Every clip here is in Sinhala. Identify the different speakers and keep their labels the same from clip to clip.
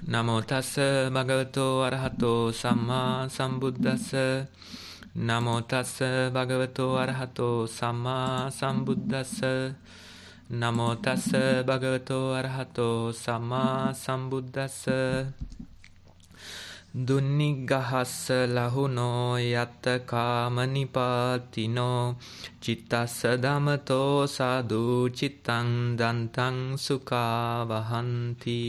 Speaker 1: නමෝ තස්ස භගවතෝ අරහතෝ සම්මා සම්බුද්දස්ස. නමෝ තස්ස භගවතෝ අරහතෝ සම්මා සම්බුද්දස්ස. නමෝ තස්ස භගවතෝ අරහතෝ සම්මා සම්බුද්දස්ස. දුන්නිග්ගහස්ස ලහුනෝ යත්ත කාමනිපාතිනෝ චිත්තස්ස දමතෝ සාදු චිත්තං දන්තං සුඛා වහන්ති.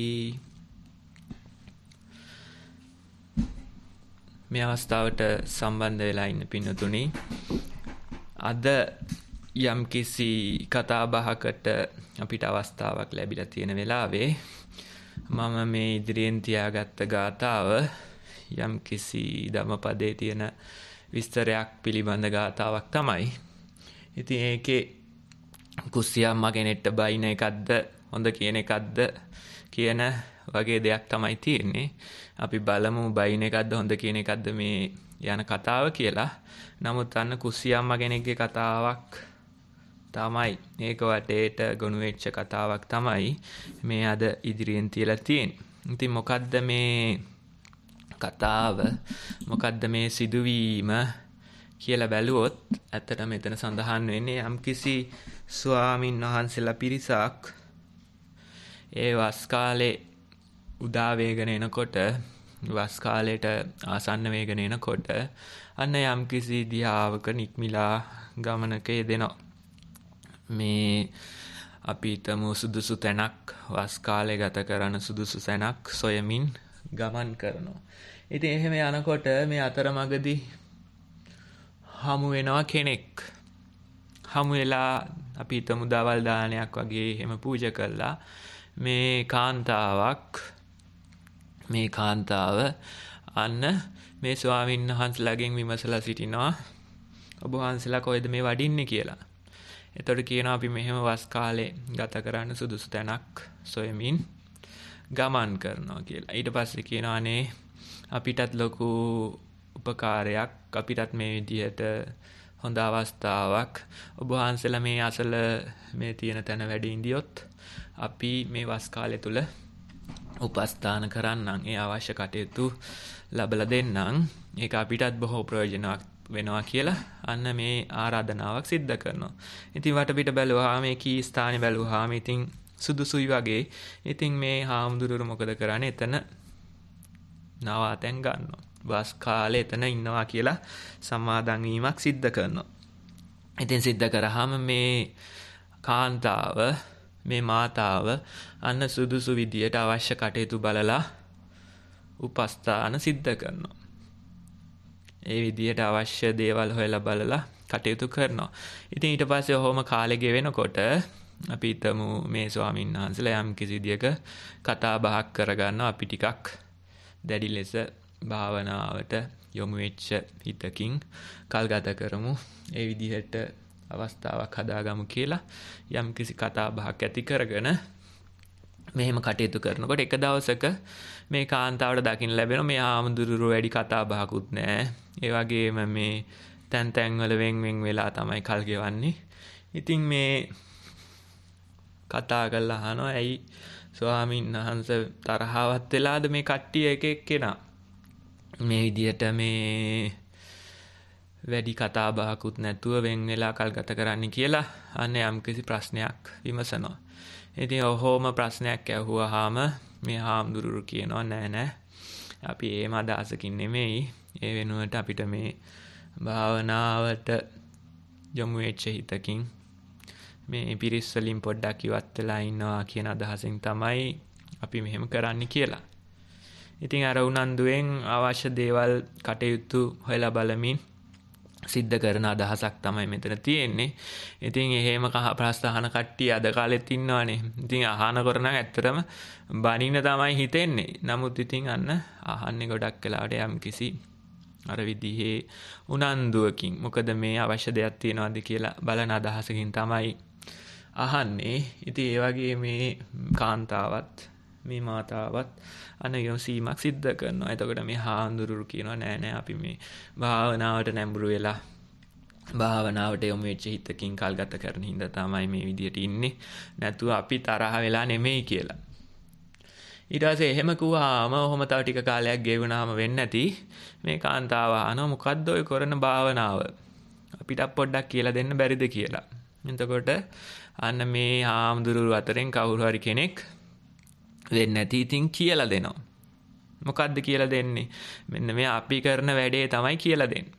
Speaker 1: මේ අවස්ථාවට සම්බන්ධ වෙලා ඉන්න පින්නතුනි, අද යම් කිසි කතා බහකට අපිට අවස්ථාවක් ලැබිලා තියෙන වෙලාවේ මම මේ ඉදිරියෙන් තියාගත්ත ගාථාව යම් කිසි ධම්මපදයේ තියෙන විස්තරයක් පිළිබඳ ගාථාවක් තමයි. ඉතින් ඒකේ කුස්සියම්මා කෙනෙක්ට බයින එකක්ද හොඳ කියන එකක්ද කියන වගේ දෙයක් තමයි තියෙන්නේ. අපි බලමු බයින එකක්ද හොඳ කියන එකක්ද මේ යන කතාව කියලා. නමුත් අන්න කුස්සියම්මා කෙනෙක්ගේ කතාවක් තමයි, ඒක වටේට ගොනු වෙච්ච කතාවක් තමයි මේ අද ඉදිරියෙන් තියලා තියෙන්නේ. ඉතින් මොකද්ද මේ කතාව, මොකද්ද මේ සිදුවීම කියලා බැලුවොත් ඇත්තට මෙතන සඳහන් වෙන්නේ යම්කිසි ස්වාමින් වහන්සේලා පිරිසක් ඒ වස් කාලේ උදා වේගන එනකොට, වස් කාලයට ආසන්න වේගන එනකොට අන්න යම්කිසි දිහාවක නික්මිලා ගමනක යෙදෙනවා. මේ අපි හිතමු සුදුසු තැනක්, වස් කාලේ ගත කරන සුදුසු තැනක් සොයමින් ගමන් කරනවා. ඉතින් එහෙම යනකොට මේ අතරමඟදී හමු වෙනවා කෙනෙක්. හමු වෙලා අපි හිතමු දවල් දානයක් වගේ එහෙම පූජා කළා. මේ කාන්තාව අන්න මේ ස්වාමීන් වහන්සේලාගෙන් විමසලා සිටිනවා, ඔබ වහන්සේලා කොහෙද මේ වඩින්නේ කියලා. එතකොට කියනවා අපි මෙහෙම වස් කාලේ ගත කරන්න සුදුසු තැනක් සොයමින් ගමන් කරනවා කියලා. ඊට පස්සේ කියනවා අනේ අපිටත් ලොකු උපකාරයක්, අපිටත් මේ විදිහට හොඳ අවස්ථාවක්, ඔබ වහන්සේලා මේ අසල මේ තියෙන තැන වැඩ ඉඳියොත් අපි මේ වස් කාලය තුල උපස්ථාන කරන්නම්, ඒ අවශ්‍ය කටයුතු ලබලා දෙන්නම්, ඒක අපිටත් බොහෝ ප්‍රයෝජනවත් වෙනවා කියලා අන්න මේ ආරාධනාවක් සිද්ධ කරනවා. ඉතින් වටපිට බැලුවාම මේ කී ස්ථානේ බැලුවාම ඉතින් සුදුසුයි වගේ. ඉතින් මේ හාමුදුරුවෝ මොකද කරන්නේ, එතන නවාතැන් ගන්නවා. වස් කාලේ එතන ඉන්නවා කියලා සමාදන් වීමක් සිද්ධ කරනවා. ඉතින් සිද්ධ කරාම මේ කාන්තාව, මේ මාතාව අන්න සුදුසු විදියට අවශ්‍ය කටයුතු බලලා උපස්ථාන සිද්ධ කරනවා. ඒ විදියට අවශ්‍ය දේවල් හොයලා බලලා කටයුතු කරනවා. ඉතින් ඊට පස්සේ ඔහොම කාලෙ ගෙවෙනකොට අපි හිතමු මේ ස්වාමීන් වහන්සේලා යම් කිසි විදියක කතා බහක් කරගන්නවා. අපි ටිකක් දැඩි ලෙස භාවනාවට යොමු වෙච්ච හිතකින් කල් ගත කරමු, ඒ විදිහට අවස්ථාවක් හදාගමු කියලා යම් කිසි කතා බහක් ඇති කරගෙන මෙහෙම කටයුතු කරනකොට එක දවසක මේ කාන්තාවට දකින්න ලැබෙනවා මේ හාමුදුරුවෝ වැඩි කතා බහකුත් නැහැ. ඒ වගේම මේ තැන් වල වෙන් වෙලා තමයි කල් ගෙවන්නේ. ඉතින් මේ කතා කරලා අහනවා, ඇයි ස්වාමීන් වහන්සේ තරහවත් වෙලාද මේ කට්ටිය එක එක්කෙනා මේ විදියට මේ වැඩි කතා බහකුත් නැතුව වෙන් වෙලා කල් ගත කරන්න කියලා අන්න යම්කිසි ප්‍රශ්නයක් විමසනවා. ඉතින් ඔහොම ප්‍රශ්නයක් ඇහුවාම මේ හාමුදුරුවෝ කියනවා නෑ අපි එහෙම අදහසකින් නෙමෙයි, ඒ වෙනුවට අපිට මේ භාවනාවට යොමු වෙච්ච හිතකින් මේ පිරිස් වලින් පොඩ්ඩක් ඉවත් වෙලා ඉන්නවා කියන අදහසින් තමයි අපි මෙහෙම කරන්න කියලා. ඉතින් අර උනන්දුවෙන් අවශ්‍ය දේවල් කටයුතු හොයලා බලමින් සිද්ධ කරන අදහසක් තමයි මෙතන තියෙන්නේ. ඉතින් එහෙම ප්‍රශ්න අහන කට්ටිය අද කාලෙත් ඉන්නවනේ. ඉතින් අහනකොට නම් ඇත්තටම බනින්න තමයි හිතෙන්නේ. නමුත් ඉතින් අන්න අහන්නේ ගොඩක් වෙලාවට යම් කිසි අර විදිහේ උනන්දුවකින්, මොකද මේ අවශ්‍ය දෙයක් තියනවාද කියලා බලන අදහසකින් තමයි අහන්නේ. ඉතින් ඒ වගේ මේ කාන්තාවත් මේ මාතාවත් අන්න යොසීමක් සිද්ධ කරනවා. එතකොට මේ හාමුදුරුවෝ කියනවා නෑ අපි මේ භාවනාවට නැඹුරු වෙලා භාවනාවට යොමු වෙච්ච හිතකින් කල් ගත කරන හින්දා තමයි මේ විදියට ඉන්නේ. නැතුව අපි තරහ වෙලා නෙමෙයි කියලා. ඊට පස්සේ එහෙම කිව්වාම ඔහොම තව ටික කාලයක් ගෙවුනාම වෙන්නේ නැති මේ කාන්තාව අහනවා මොකද්ද ඔය කරන භාවනාව අපිට පොඩ්ඩක් කියලා දෙන්න බැරිද කියලා. එතකොට අන්න මේ හාමුදුරුවෝ අතරින් කවුරු හරි කෙනෙක් වෙන්නේ නැති ඉතින් කියලා දෙනවා. මොකද්ද කියලා දෙන්නේ? මෙන්න මේ අපි කරන වැඩේ තමයි කියලා දෙන්නේ.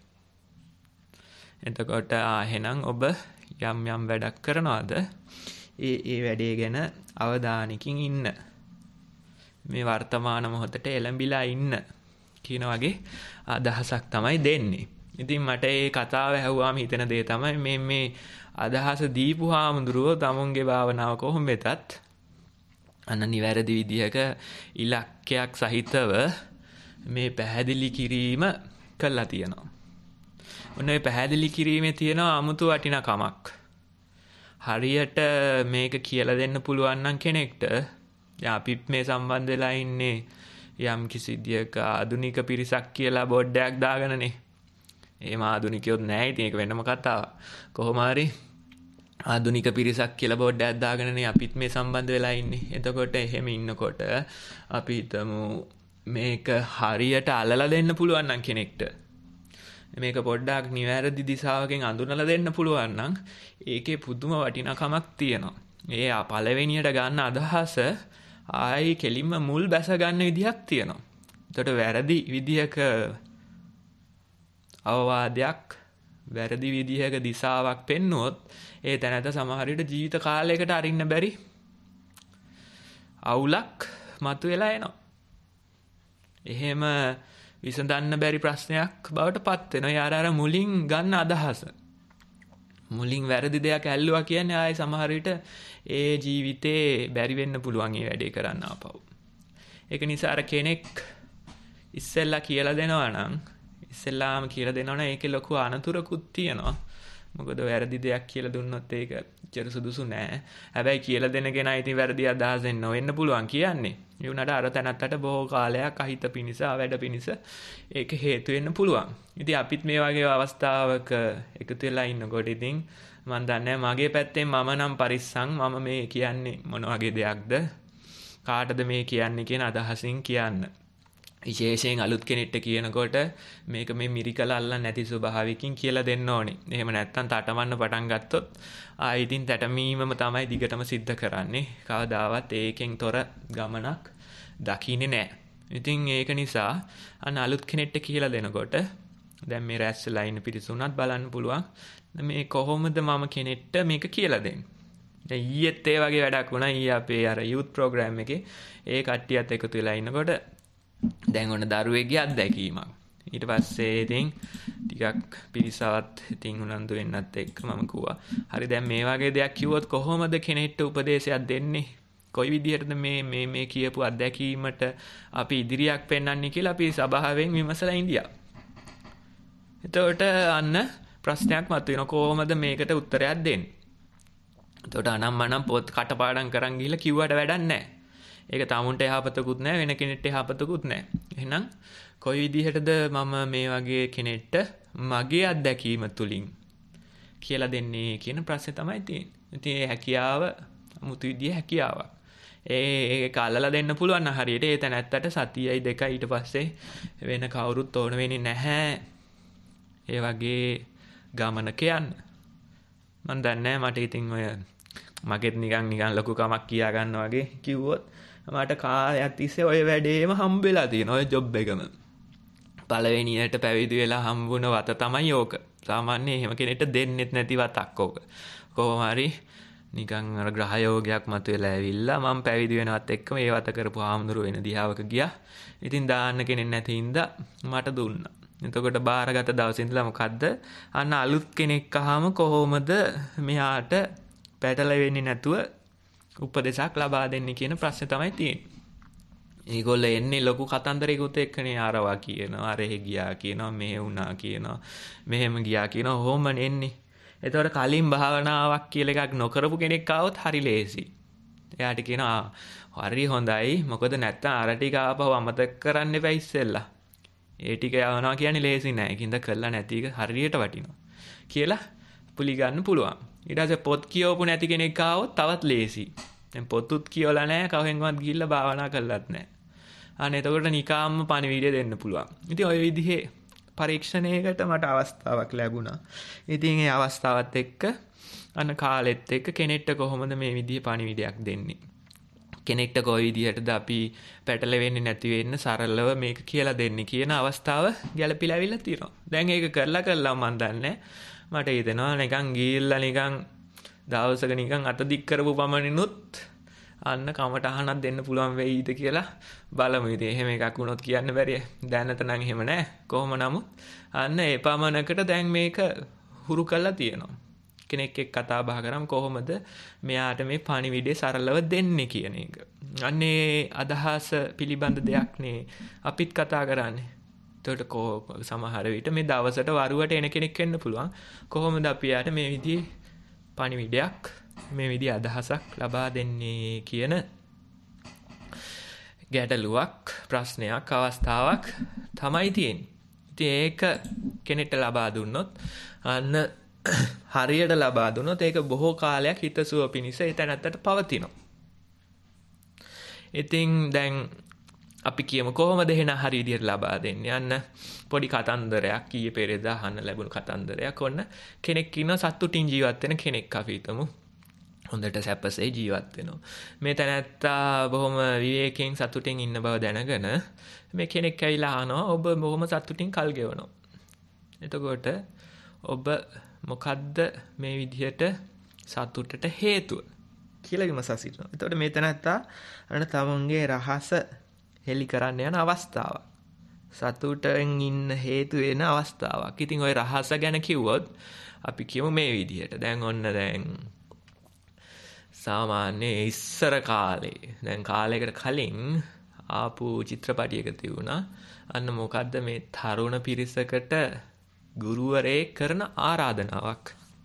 Speaker 1: එතකොට එහෙනම් ඔබ යම් යම් වැඩක් කරනවාද? ඒ වැඩේ ගැන අවධානයකින් ඉන්න. මේ වර්තමාන මොහොතට එළඹිලා ඉන්න කියන වගේ අදහසක් තමයි දෙන්නේ. ඉතින් මට මේ කතාව ඇහුවාම හිතෙන දේ තමයි මේ අදහස දීපු හාමුදුරුවෝ තමුන්ගේ භාවනාව කොහොම වෙතත් අන්න නිවැරදි විදිහක ඉලක්කයක් සහිතව මේ පැහැදිලි කිරීම කළා තියෙනවා. ඔන්න ඔය පැහැදිලි කිරීමේ තියෙන අමුතු වටිනාකමක්. හරියට මේක කියලා දෙන්න පුළුවන් නම් කෙනෙක්ට අපිත් මේ සම්බන්ධ වෙලා ඉන්නේ යම් කිසි විදියක ආධුනික පිරිසක් කියලා බෝඩ්ඩයක් දාගෙනනේ. එහෙම ආධුනිකයොත් නැහැ. ඉතින් ඒක වෙනම කතාවක්. කොහොම හරි ආධුනික පිරිසක් කියලා බෝඩ්ඩයක් දාගෙනනේ අපිත් මේ සම්බන්ධ වෙලා ඉන්නේ. එතකොට එහෙම ඉන්නකොට අපි හිතමු මේක හරියට අල්ලලා දෙන්න පුළුවන් නම් කෙනෙක්ට මේක පොඩ්ඩක් නිවැරදි දිශාවකින් අඳුනලා දෙන්න පුළුවන් නම් ඒකේ පුදුම වටිනාකමක් තියෙනවා. ඒ පළවෙනියට ගන්න අදහස ආයි කෙලින්ම මුල් බැස ගන්න විදිහක් තියෙනවා. එතකොට වැරදි විදිහක අවවාදයක් වැරදි විදිහක දිශාවක් පෙන්නුවොත් ඒ තැනට සමහර විට ජීවිත කාලයකට අරින්න බැරි අවුලක් මතුවලා එනවා. එහෙම විසඳන්න බැරි ප්‍රශ්නයක් බවට පත් වෙනවා. යාර අර මුලින් ගන්න අදහස. මුලින් වැරදි දෙයක් ඇල්ලුවා කියන්නේ ආයේ සමහර විට ඒ ජීවිතේ බැරි වෙන්න පුළුවන් ඒ වැඩේ කරන්න ආපහු. ඒක නිසා අර කෙනෙක් ඉස්සෙල්ලා කියලා දෙනවා නම් ඉස්සෙල්ලාම කියලා දෙනවා නම් ඒකේ ලොකු අනතුරකුත් තියෙනවා. මොකද වැරදි දෙයක් කියලා දුන්නොත් ඒක චර සුදුසු නෑ. හැබැයි කියලා දෙන කෙනා ඉතින් වැරදි අදහසෙන් නොවෙන්න පුළුවන් කියන්නේ. ඒ උනට අර තැනත්තට බොහෝ කාලයක් අහිත පිනිස වැඩ පිනිස ඒක හේතු වෙන්න පුළුවන්. ඉතින් අපිත් මේ වගේ අවස්ථාවක එකතු වෙලා ඉන්නකොට ඉතින් මම දන්නේ මගේ පැත්තෙන් මම නම් පරිස්සම් මම මේ කියන්නේ මොන වගේ දෙයක්ද කාටද මේ කියන්නේ කියන අදහසින් කියන්න. විශේෂයෙන් අලුත් කෙනෙක්ට කියනකොට මේක මේ මිරිකල අල්ලන්න නැති ස්වභාවයකින් කියලා දෙන්න ඕනේ. එහෙම නැත්නම් තටමන්න පටන් ගත්තොත් ඉතින් තටමීමම තමයි දිගටම සිද්ධ කරන්නේ. කවදාවත් ඒකෙන් තොර ගමනක් දකින්නේ නැහැ. ඉතින් ඒක නිසා අන්න අලුත් කෙනෙක්ට කියලා දෙනකොට දැන් මේ රැස්ලා ඉන්න පිරිසුණත් බලන්න පුළුවන් මේ කොහොමද මම කෙනෙක්ට මේක කියලා දෙන්නේ. දැන් ඊයේත් ඒ වගේ වැඩක් වුණා. ඊයේ අපේ අර youth program එකේ ඒ කට්ටියත් එකතු වෙලා ඉන්නකොට දැන් ඔන්න දරුවෙක්ගේ අත්දැකීමක්. ඊට පස්සේ ඉතින් ටිකක් පිරිසවත් ඉතින් උනන්දු වෙන්නත් එක්ක මම කිව්වා හරි දැන් මේ වගේ දෙයක් කිව්වොත් කොහොමද කෙනෙක්ට උපදේශයක් දෙන්නේ? කොයි විදිහටද මේ කියපු අත්දැකීමට අපි ඉදිරියක් පෙන්වන්නේ කියලා අපි සභාවෙන් විමසලා ඉඳියා. එතකොට අන්න ප්‍රශ්නයක් මතුවෙනවා කොහොමද මේකට උත්තරයක් දෙන්නේ? එතකොට අනම්මනම් පොත් කටපාඩම් කරන් ගිහලා කිව්වට වැඩක් නැහැ. ඒක tamunට යහපතකුත් නැහැ වෙන කෙනෙක්ට යහපතකුත් නැහැ. එහෙනම් කොයි විදිහටද මම මේ වගේ කෙනෙක්ට මගේ අත්දැකීම තුලින් කියලා දෙන්නේ කියන ප්‍රශ්නේ තමයි තියෙන්නේ. ඉතින් ඒ හැකියාව මුතු විදිහේ හැකියාවක්. ඒක අල්ලලා දෙන්න පුළුවන් නම් හරියට ඒ තැනැත්තට සතියයි දෙකයි ඊට පස්සේ වෙන කවුරුත් ඕන වෙන්නේ නැහැ. ඒ වගේ ගමනක යන්න. මම දන්නේ මට ඉතින් ඔය මගෙත් නිකන් ලොකු කමක් කියා ගන්න වගේ කිව්වොත් මට කාලයක් තිස්සේ ඔය වැඩේම හම්බෙලා තියෙනවා. ඔය ජොබ් එකම. පළවෙනියට පැවිදි වෙලා හම්බුන වත තමයි ඕක. සාමාන්‍යයෙන් එහෙම කෙනෙක්ට දෙන්නෙත් නැති වතක් ඕක. කොහොම හරි නිකන් අර ග්‍රහ යෝගයක් මතුවලා ඇවිල්ලා මම පැවිදි වෙනවත් එක්කම ඒ වත කරපු ආම්දුරු වෙන දිහාවක ගියා. ඉතින් දාන්න කෙනෙක් නැති හින්දා මට දුන්නා. එතකොට බාරගත දවසේ ඉඳලා මොකද්ද? අන්න අලුත් කෙනෙක් අහම කොහොමද මෙයාට පැටලෙන්නේ නැතුව උපදේශක් ලබා දෙන්නේ කියන ප්‍රශ්නේ තමයි තියෙන්නේ. ඒගොල්ලෝ එන්නේ ලොකු කතන්දරයකට එක්කනේ ආරවා කියනවා, අරහෙ ගියා කියනවා, මෙහෙ වුණා කියනවා, මෙහෙම ගියා කියනවා, ඔහොමනේ එන්නේ. ඒතකොට කලින් භාවනාවක් කියලා එකක් නොකරපු කෙනෙක් ආවොත් හරි ලේසි. එයාට කියනවා හරි හොඳයි. මොකද නැත්තම් අර ටික ආපහු අමතක කරන්න එපා ඉස්සෙල්ලා. ඒ ටික යවනවා කියන්නේ ලේසි නෑ. ඒකින්ද කළා නැති එක හරියට වටිනවා කියලා පුලි ගන්න පුළුවන්. ඊට පස්සේ පොත් කියවපු නැති කෙනෙක් ආවොත් තවත් ලේසි. දැන් පොතුත් කියවලා නැහැ, කවෙන්වත් ගිහිල්ලා භාවනා කළත් නැහැ. අන්න එතකොට නිකාම්ම පණිවිඩය දෙන්න පුළුවන්. ඉතින් ওই විදිහේ පරීක්ෂණයකට මට අවස්ථාවක් ලැබුණා. ඉතින් ඒ අවස්ථාවත් එක්ක අන්න කාලෙත් එක්ක කෙනෙක්ට කොහොමද මේ විදිහේ පණිවිඩයක් දෙන්නේ? කෙනෙක්ට කොයි විදිහටද අපි පැටලෙන්නේ නැති වෙන්න සරලව මේක කියලා දෙන්නේ කියන අවස්ථාව ගැළපීලා අවිල්ලා තියෙනවා. දැන් ඒක කරලා මම දන්නේ මට හිතෙනවා නිකන් ගිහිල්ලා නිකන් දවසක නිකන් අත දික් කරපු පමණිනුත් අන්න කමටහනක් දෙන්න පුළුවන් වෙයිද කියලා බලමු. ඉතින් එහෙම එකක් වුණොත් කියන්න බැරිය. දැනට නම් එහෙම නැහැ. කොහොම නමුත් අන්න ඒ පමණකට දැන් මේක හුරු කරලා තියෙනවා. කෙනෙක් එක්ක කතා බහ කරාම කොහොමද මෙයාට මේ පණිවිඩය සරලව දෙන්නේ කියන එක. අන්නේ අදහස පිළිබඳ දෙයක් නේ අපිත් කතා කරන්නේ. එතකොට සමහර විට මේ දවසට වරුවට එන කෙනෙක් වෙන්න පුළුවන්. කොහොමද අපි යාට මේ විදිහේ පණිවිඩයක් මේ විදිහේ අදහසක් ලබා දෙන්නේ කියන ගැටලුවක් ප්‍රශ්නයක් අවස්ථාවක් තමයි තියෙන්නේ. ඉතින් ඒක කෙනෙක්ට ලබා දුන්නොත් අන්න හරියට ලබා දුන්නොත් ඒක බොහෝ කාලයක් හිතසුව පිණිස ඒ තැනත්තට පවතිනවා. ඉතින් දැන් අපි කියමු කොහොමද එහෙනම් හරි විදියට ලබා දෙන්නේ? අන්න පොඩි කතන්දරයක් ඊයේ පෙරේදා අහන්න ලැබුණු කතන්දරයක්. ඔන්න කෙනෙක් ඉන්නවා සතුටින් ජීවත් වෙන කෙනෙක් අපි හිතමු. හොඳට සැපසේ ජීවත් වෙනවා. මේ තැනත්තා බොහොම විවේකයෙන් සතුටින් ඉන්න බව දැනගෙන මේ කෙනෙක් ඇවිල්ලා අහනවා ඔබ බොහොම සතුටින් කල් ගෙවනවා. එතකොට ඔබ මොකද්ද මේ විදිහට සතුටට හේතුව කියලා විමසා සිටිනවා. එතකොට මේ තැනත්තා අන්න තමන්ගේ රහස හෙලි කරන්න යන අවස්ථාවක්. සතුටෙන් ඉන්න හේතු වෙන අවස්ථාවක්. ඉතින් ওই රහස ගැන කිව්වොත් අපි කියමු මේ විදිහට. දැන් සාමාන්‍ය ඉස්සර කාලේ දැන් කාලයකට කලින් ආපු චිත්‍රපටයක තිබුණා. අන්න මොකද්ද මේ තරුණ පිරිසකට ගුරුවරයෙක් කරන ආරාධනාවක්.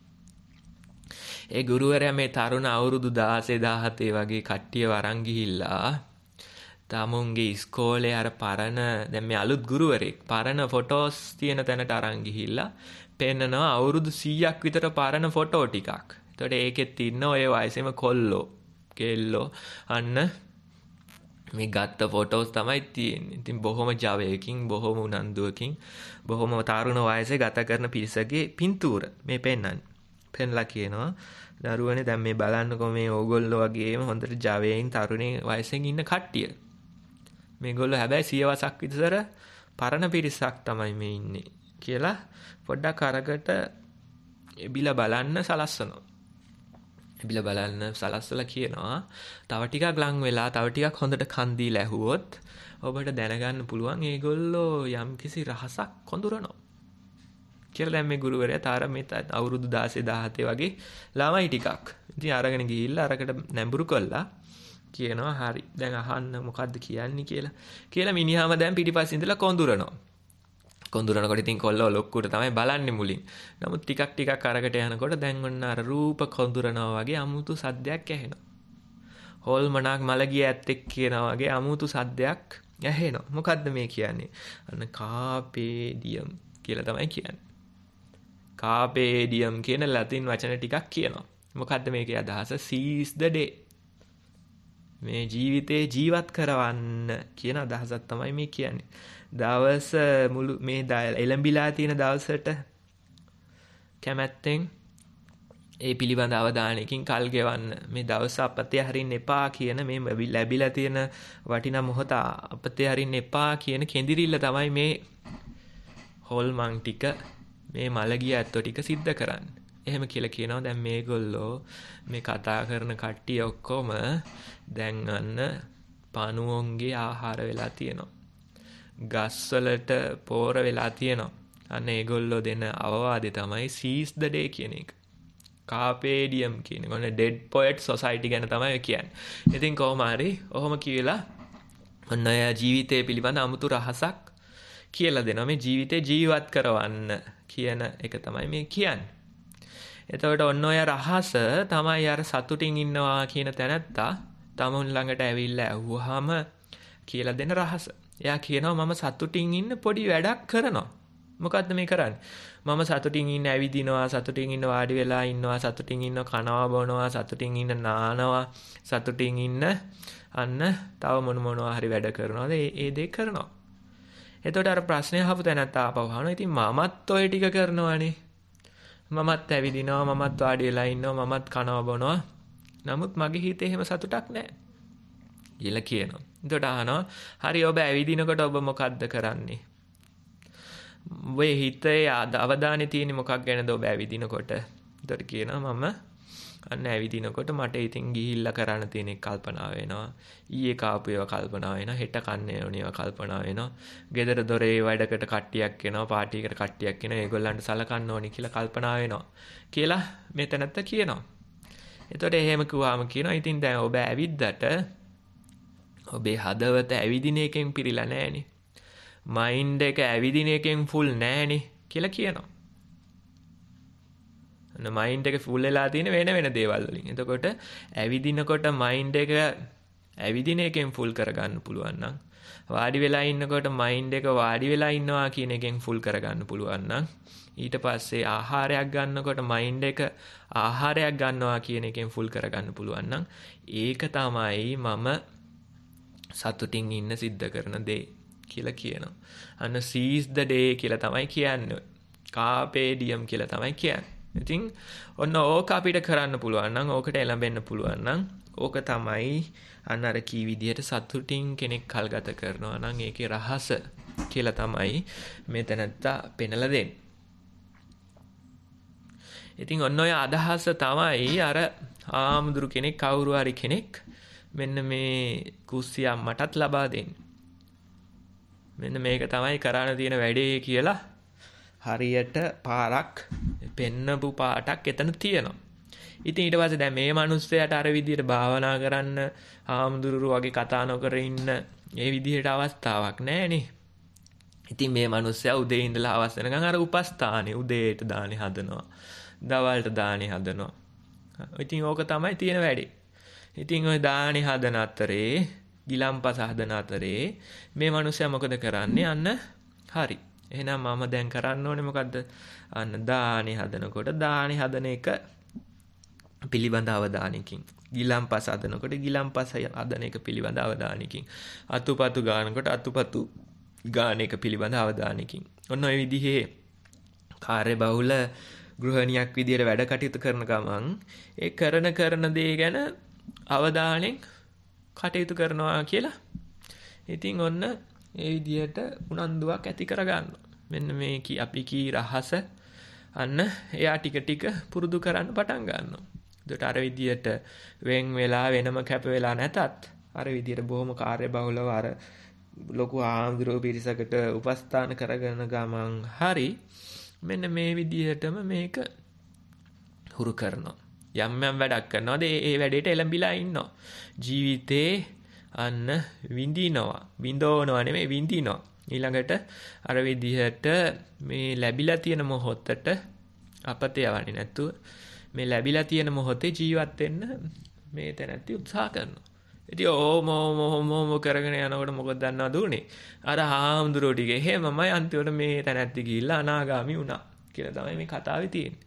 Speaker 1: ඒ ගුරුවරයා මේ තරුණ අවුරුදු 16 17 වගේ කට්ටිය වරන් ගිහිල්ලා තමුන්ගේ ඉස්කෝලේ අර පරණ දැන් මේ අලුත් ගුරුවරයෙක් පරණ ෆොටෝස් තියෙන තැනට අරන් ගිහිල්ලා පෙන්නනවා අවුරුදු 100ක් විතර පරණ ෆොටෝ ටිකක්. එතකොට ඒකෙත් ඉන්න ඔය වයසේම කෙල්ලෝ අන්න මේ ගත්ත ෆොටෝස් තමයි තියෙන්නේ. ඉතින් බොහොම ජවයකින් බොහොම උනන්දුවකින් බොහොම තරුණ වයසේ ගත කරන පිරිසගේ පින්තූර මේ පෙන්නන්නේ. පෙන්ලා කියනවා දරුවනේ දැන් මේ බලන්නකෝ මේ ඕගොල්ලෝ වගේම හොඳට ජවයෙන් තරුණේ වයසෙන් ඉන්න කට්ටිය. මේගොල්ලෝ හැබැයි සියවසක් විතර පරණ පිරිසක් තමයි මේ ඉන්නේ කියලා පොඩ්ඩක් අරකට එබිලා බලන්න සලස්සනවා. එබිලා බලන්න සලස්සලා කියනවා තව ටිකක් ලං වෙලා තව ටිකක් හොඳට කන් දීලා ඇහුවොත් ඔබට දැනගන්න පුළුවන් ඒගොල්ලෝ යම්කිසි රහසක් කොඳුරනවා කියලා. දැන් මේ ගුරුවරයා තාර මේ අවුරුදු 16 17 වගේ ළමයි ටිකක් ඉතින් අරගෙන ගිහිල්ලා අරකට නැඹුරු කළා කියනවා හරි දැන් අහන්න මොකද්ද කියන්නේ කියලා මිනිහාම දැන් පිටිපස්සේ ඉඳලා කොඳුරනවා. කොඳුරනකොට ඉතින් කොල්ලෝ ලොක්කුට තමයි බලන්නේ මුලින්. නමුත් ටිකක් අරකට යනකොට දැන් ඔන්න අර රූප කොඳුරනවා වගේ අමුතු සද්දයක් ඇහෙනවා. හොල්මනක් මලගිය ඇත්තෙක් කියනවා වගේ අමුතු සද්දයක් ඇහෙනවා. මොකද්ද මේ කියන්නේ? අන්න කාපේඩියම් කියලා තමයි කියන්නේ. කාපේඩියම් කියන ලතින් වචන ටිකක් කියනවා. මොකද්ද මේකේ අදහස? seize the day. මේ ජීවිතේ ජීවත් කරවන්න කියන අදහසක් තමයි මේ කියන්නේ. දවස මුළු මේ එළඹිලා තියෙන දවසට කැමැත්තෙන් ඒ පිළිබඳ අවධානයකින් කල් ගෙවන්න මේ දවස අපතේ හරින්න එපා කියන මේ ලැබිලා තියෙන වටිනා මොහොත අපතේ හරින්න එපා කියන කෙඳිරිල්ල තමයි මේ හොල්මන් ටික මේ මලගිය ඇත්තෝ ටික සිද්ධ කරන්නේ. එහෙම කියලා කියනවා. දැන් මේගොල්ලෝ මේ කතා කරන කට්ටිය ඔක්කොම දැන් අන්න පණුවන්ගේ ආහාර වෙලා තියෙනවා. ගස්වලට පෝර වෙලා තියෙනවා. අන්න ඒගොල්ලෝ දෙන අවවාදේ තමයි seize the day කියන එක. කාපේඩියම් කියන එක. ඔන්න dead poet society ගැන තමයි කියන්නේ. ඉතින් කොහොම හරි ඔහොම කියලා ඔන්න ඔය ජීවිතය පිළිබඳ අමුතු රහසක් කියලා දෙනවා. මේ ජීවිතේ ජීවත් කරවන්න කියන එක තමයි මේ කියන්නේ. එතකොට ඔන්න ඔය රහස තමයි අර සතුටින් ඉන්නවා කියන තැනත්තා තමුන් ළඟට ඇවිල්ලා ඇහුවාම කියලා දෙන රහස. එයා කියනවා මම සතුටින් ඉන්න පොඩි වැඩක් කරනවා. මොකද්ද මේ කරන්නේ? මම සතුටින් ඉන්න ඇවිදිනවා, සතුටින් ඉන්න වාඩි වෙලා ඉන්නවා, සතුටින් ඉන්න කනවා බොනවා, සතුටින් ඉන්න නානවා, සතුටින් ඉන්න අන්න තව මොනවා හරි වැඩ කරනවාද? ඒ දේ කරනවා. එතකොට අර ප්‍රශ්නය අහපු තැනත් ආපහු අහනවා. ඉතින් මමත් ඔය ටික කරනවානේ. මමත් ඇවිදිනවා, මමත් වාඩි වෙලා ඉන්නවා, මමත් කනවා බොනවා. නමුත් මගේ හිතේ එහෙම සතුටක් නැහැ කියලා කියනවා. එතකොට අහනවා, හරි ඔබ ඇවිදිනකොට ඔබ මොකද්ද කරන්නේ? ඔබේ හිතේ අවධානය තියෙන්නේ මොකක් ගැනද ඔබ ඇවිදිනකොට? එතකොට කියනවා මම අන්න ඇවිදිනකොට මට ඉතින් ගිහිල්ලා කරන්න තියෙන එක කල්පනා වෙනවා. ඊයේ කාපු ඒවා කල්පනා වෙනවා. හෙට කන්නේ ඕනේ ඒවා කල්පනා වෙනවා. ගෙදර දොරේ වැඩකට කට්ටියක් එනවා, පාටියකට කට්ටියක් එනවා. ඒගොල්ලන්ට සලකන්න ඕනේ කියලා කල්පනා වෙනවා. කියලා මෙතනත්ත කියනවා. එතකොට එහෙම කිව්වාම කියනවා ඉතින් දැන් ඔබ ඇවිද්දට ඔබේ හදවත ඇවිදින එකෙන් පිරීලා නැහනේ. මයින්ඩ් එක ඇවිදින එකෙන් ෆුල් නැහනේ කියලා කියනවා. අන්න මයින්ඩ් එක ෆුල් වෙලා තියෙන වෙන දේවල් වලින්. එතකොට ඇවිදිනකොට මයින්ඩ් එක ඇවිදින එකෙන් ෆුල් කරගන්න පුළුවන් නම් වාඩි වෙලා ඉන්නකොට මයින්ඩ් එක වාඩි වෙලා ඉන්නවා කියන එකෙන් ෆුල් කරගන්න පුළුවන් නම් ඊට පස්සේ ආහාරයක් ගන්නකොට මයින්ඩ් එක ආහාරයක් ගන්නවා කියන එකෙන් ෆුල් කරගන්න පුළුවන් නම් ඒක තමයි මම සතුටින් ඉන්න සිද්ධ කරන දේ කියලා කියනවා. අන්න seize the day කියලා තමයි කියන්නේ. carpe diem කියලා තමයි කියන්නේ. ඉතින් ඔන්න ඕක අපිට කරන්න පුළුවන් නම් ඕකට එළඹෙන්න පුළුවන් නම් ඕක තමයි අන්න අර කී විදිහට සතුටින් කෙනෙක් කල්ගත කරනවා නම් ඒකේ රහස කියලා තමයි මෙතනත්තා පෙන්නලා දෙන්නේ. ඉතින් ඔන්න ඔය අදහස තමයි අර ආමුදුරු කෙනෙක් කවුරු හරි කෙනෙක් මෙන්න මේ කුස්සියක් මටත් ලබා දෙන්නේ. මෙන්න මේක තමයි කරන්න තියෙන වැඩේ කියලා හරියට පාරක් පෙන්නපු පාටක් එතන තියෙනවා. ඉතින් ඊට පස්සේ දැන් මේ මිනිස්සයාට අර විදියට භාවනා කරන්න ආමුදුරු වගේ කතා නොකර ඉන්න ඒ විදිහට අවස්ථාවක් නැහැනේ. ඉතින් මේ මිනිස්සයා උදේ ඉඳලා හවස වෙනකන් අර උපස්ථානේ උදේට දානේ හදනවා. දවල්ට දානේ හදනවා. ඉතින් ඕක තමයි තියෙන වැඩේ. ඉතින් ওই දානේ හදන අතරේ ගිලම්පස හදන අතරේ මේ මිනිස්සයා මොකද කරන්නේ? අන්න හරි. එහෙනම් මම දැන් කරන්න ඕනේ මොකද්ද? අන්න දානේ හදනකොට දානේ හදන එක පිළිබඳ අවධානයකින්. ගිලම්පස හදනකොට ගිලම්පස හදන එක පිළිබඳ අවධානයකින්. අතුපතු ගානකොට අතුපතු ගාන එක පිළිබඳ අවධානයකින්. ඔන්න ඔය විදිහේ කාර්යබහුල ගෘහණියක් විදියට වැඩ කටයුතු කරන ගමන් ඒ කරන දේ ගැන අවධානයෙන් කටයුතු කරනවා කියලා. ඉතින් ඔන්න ඒ විදිහට උනන්දුවක් ඇති කරගන්න. මෙන්න මේ අපි කී රහස අන්න එයා ටික ටික පුරුදු කරන්න පටන් ගන්නවා. ඒකට අර විදිහට වෙන් වෙලා වෙනම කැප වෙලා නැතත් අර විදිහට බොහොම කාර්යබහුලව අර ලොකු ආන්දරෝ පිරිසකට උපස්ථාන කරගෙන ගමන් හරි මෙන්න මේ විදිහටම මේක හුරු කරනවා. යම් වැඩක් කරනවාද ඒ වැඩේට එළඹිලා ඉන්නවා. ජීවිතේ අන්න විඳිනවා. විඳවනවා නෙමෙයි විඳිනවා. ඊළඟට අර විදිහට මේ ලැබිලා තියෙන මොහොතට අපතේ යවන්නේ නැතුව මේ ලැබිලා තියෙන මොහොතේ ජීවත් වෙන්න මේ තැනැත්ති උත්සාහ කරනවා. ඉතින් ඕම කරගෙන යනකොට මොකද දන්නවද උනේ? අර හාමුදුරුවෝ ටික එහෙමමයි අන්තිමට මේ තැනැත්ති ගිහිල්ලා අනාගාමි වුණා කියලා තමයි මේ කතාවේ තියෙන්නේ.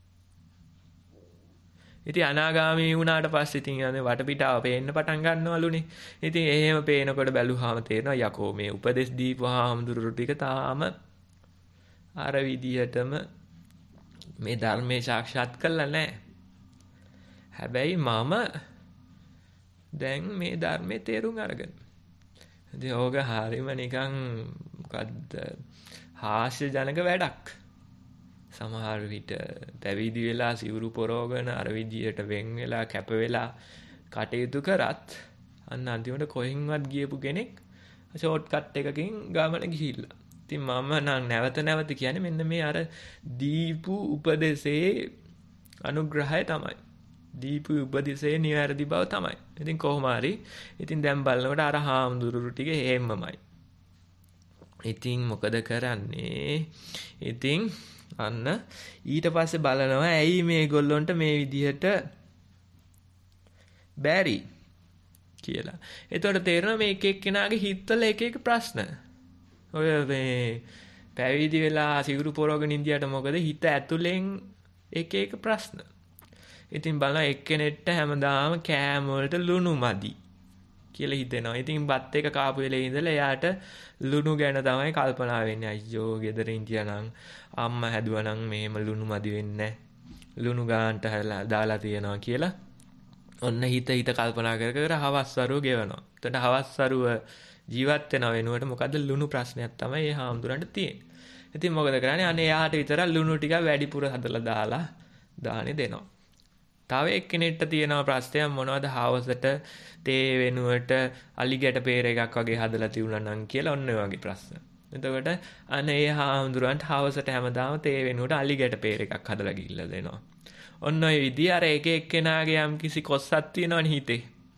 Speaker 1: ඉතින් අනාගාමී වුණාට පස්සේ ඉතින් යන්නේ වටපිටාව පේන්න පටන් ගන්නවලුනේ. ඉතින් එහෙම පේනකොට බැලුවාම තේරෙනවා යකෝ මේ උපදෙස් දීපු හාමුදුරුවෝ ටික තාම අර විදිහටම මේ ධර්මයේ සාක්ෂාත් කරලා නැහැ. හැබැයි මම දැන් මේ ධර්මයේ තේරුම් අරගෙන. ඉතින් ඕක හරීම නිකන් මොකද්ද හාස්‍යජනක වැඩක්. සමහර විට පැවිදි වෙලා සිවුරු පොරවගෙන අර විදියට වෙන් වෙලා කැප වෙලා කටයුතු කරත් අන්න අන්තිමට කොහෙන්වත් ගියපු කෙනෙක් ෂෝට් කට් එකකින් ගමන ගිහිල්ලා. ඉතින් මම නම් නැවත කියන්නේ මෙන්න මේ අර දීපු උපදේශේ අනුග්‍රහය තමයි. දීපු උපදේශේ නිවැරදි බව තමයි. ඉතින් කොහොම හරි ඉතින් දැන් බලනකොට අර හාමුදුරුවෝ ටික එහෙම්මමයි. ඉතින් මොකද කරන්නේ? ඉතින් අන්න ඊට පස්සේ බලනවා ඇයි මේගොල්ලොන්ට මේ විදිහට බැරි කියලා. එතකොට තේරෙනවා මේ එක එක්කෙනාගේ හිතවල එක එක ප්‍රශ්න. ඔය මේ පැවිදි වෙලා සිවුරු පොරවගෙන ඉඳියට මොකද හිත ඇතුලෙන් එක ප්‍රශ්න. ඉතින් බලන්න එක්කෙනෙක්ට හැමදාම කෑම වලට ලුණු මදි කියලා හිතෙනවා. ඉතින් බත් එක කාපු වෙලේ ඉඳලා එයාට ලුණු ගැන තමයි කල්පනා වෙන්නේ. අයියෝ ගෙදර ඉඳියානම් අම්මා හැදුවානම් මෙහෙම ලුණු මදි වෙන්නේ ලුණු ගාන්ට දාලා තියනවා කියලා. ඔන්න හිත කල්පනා කර කර හවස්වරුව ගෙවනවා. එතකොට හවස්වරුව ජීවත් වෙන වෙනුවට මොකද්ද ලුණු ප්‍රශ්නයක් තමයි ඒ හාමුදුරන්ට තියෙන්නේ. ඉතින් මොකද කරන්නේ? අනේ එයාට විතර ලුණු ටික වැඩිපුර හදලා දාලා දානේ දෙනවා. තව එක්කෙනෙක්ට තියෙන ප්‍රශ්නයක් මොනවද? හවසට තේ වෙනුවට අලිගැට peer එකක් වගේ හදලා තියුණා නම් කියලා ඔන්න ඔය වගේ ප්‍රශ්න. එතකොට අනේ ඒ හාමුදුරන්ට හවසට හැමදාම තේ වෙනුවට අලිගැට peer එකක් හදලා ගිහිල්ලා දෙනවා. ඔන්න ඔය විදිහ අර එක එක්කෙනාගේ යම් කිසි කොස්සක් තියෙනවනේ හිතේ.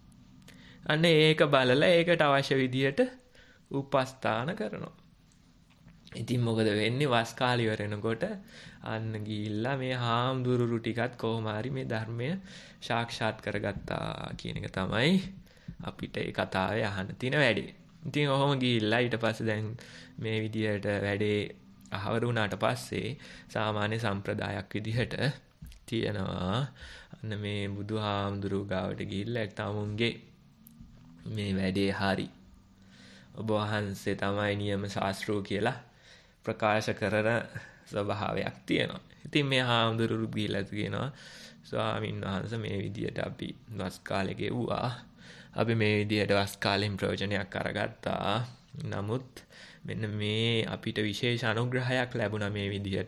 Speaker 1: අන්න ඒක බලලා ඒකට අවශ්‍ය විදියට උපස්ථාන කරනවා. ඉතින් මොකද වෙන්නේ? වස් කාලය ඉවරනකොට අන්න ගිහිල්ලා මේ හාමුදුරුරු ටිකත් කොහොම හරි මේ ධර්මය සාක්ෂාත් කරගත්තා කියන එක තමයි අපිට ඒ කතාවේ අහන්න තියෙන වැඩේ. ඉතින් ඔහොම ගිහිල්ලා ඊට පස්සේ දැන් මේ විදියට වැඩේ අහවර වුණාට පස්සේ සාමාන්‍ය සම්ප්‍රදායක් විදිහට තියෙනවා අන්න මේ බුදුහාමුදුරු ගාවට ගිහිල්ලා එක්තමුන්ගේ මේ වැඩේ හරි ඔබ වහන්සේ තමයි නියම ශාස්ත්‍රෝ කියලා ප්‍රකාශ කරන ස්වභාවයක් තියෙනවා. ඉතින් මේ හාමුදුරුවෝ ගිහිල්ලා කියනවා ස්වාමීන් වහන්සේ මේ විදියට අපි වස් කාලේ ගෙවුවා. අපි මේ විදියට වස් කාලෙන් ප්‍රයෝජනයක් අරගත්තා. නමුත් මෙන්න මේ අපිට විශේෂ අනුග්‍රහයක් ලැබුණා මේ විදියට.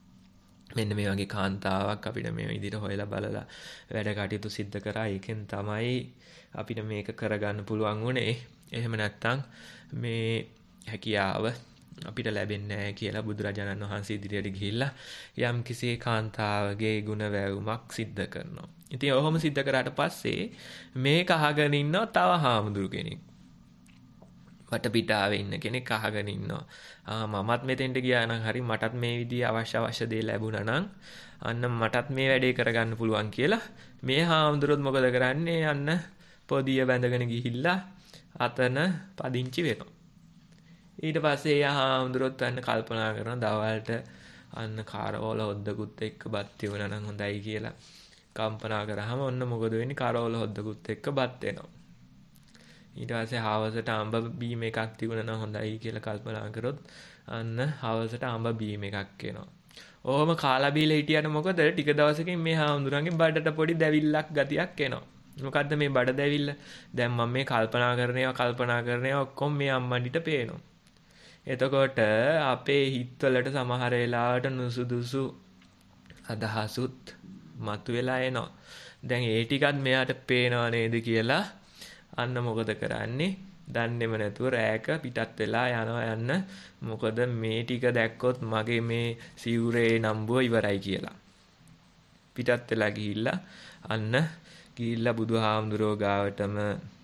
Speaker 1: මෙන්න මේ වගේ කාන්තාවක් අපිට මේ විදිහට හොයලා බලලා වැඩ කටයුතු සිද්ධ කරා. ඒකෙන් තමයි අපිට මේක කරගන්න පුළුවන් වුණේ. එහෙම නැත්නම් මේ හැකියාව අපිට ලැබෙන්නේ නැහැ කියලා බුදුරජාණන් වහන්සේ ඉදිරියට ගිහිල්ලා යම් කිසි කාන්තාවගේ ගුණ වැවුමක් සිද්ධ කරනවා. ඉතින් ඔහොම සිද්ධ කරාට පස්සේ මේක අහගෙන ඉන්න තව හාමුදුරු කෙනෙක්. වටපිටාවේ ඉන්න කෙනෙක් අහගෙන ඉන්නවා. මමත් මෙතෙන්ට ගියා නම් හරි මටත් මේ විදිහේ අවශ්‍ය දේ ලැබුණා නම් අන්න මටත් මේ වැඩේ කරගන්න පුළුවන් කියලා මේ හාමුදුරුවොත් මොකද කරන්නේ? අන්න පොදිය බැඳගෙන ගිහිල්ලා අතන පදිංචි වෙනවා. ඊට පස්සේ එයා හාමුදුරුවොත් අන්න කල්පනා කරනවා දවල්ට අන්න කාරවල හොද්දකුත් එක්ක බත් තියුණා නම් හොඳයි කියලා කම්පනා කරාම ඔන්න මොකද වෙන්නේ? කාරවල හොද්දකුත් එක්ක බත් වෙනවා. ඊට පස්සේ හවසට අඹ බීම එකක් තිබුණා නම් හොඳයි කියලා කල්පනා කරොත් අන්න හවසට අඹ බීම එකක් එනවා. ඔහොම කාලා බීලා හිටියට මොකද ටික දවසකින් මේ හාමුදුරන්ගේ බඩට පොඩි දැවිල්ලක් ගතියක් එනවා. මොකද්ද මේ බඩ දැවිල්ල? දැන් මම මේ කල්පනා කරනේවා ඔක්කොම මේ අම්මන්ඩිට පේනවා. එතකොට අපේ හිතවලට සමහර වෙලාවට නුසුදුසු අදහසුත් මතුවලා එනවා. දැන් ඒ ටිකත් මෙයාට පේනව නේද කියලා අන්න මොකද කරන්නේ? දන්නේම නැතුව රෑක පිටත් වෙලා යන්න. මොකද මේ ටික දැක්කොත් මගේ මේ සිවුරේ නම්බුව ඉවරයි කියලා. පිටත් වෙලා ගිහිල්ලා බුදුහාමුදුරෝ ගාවටම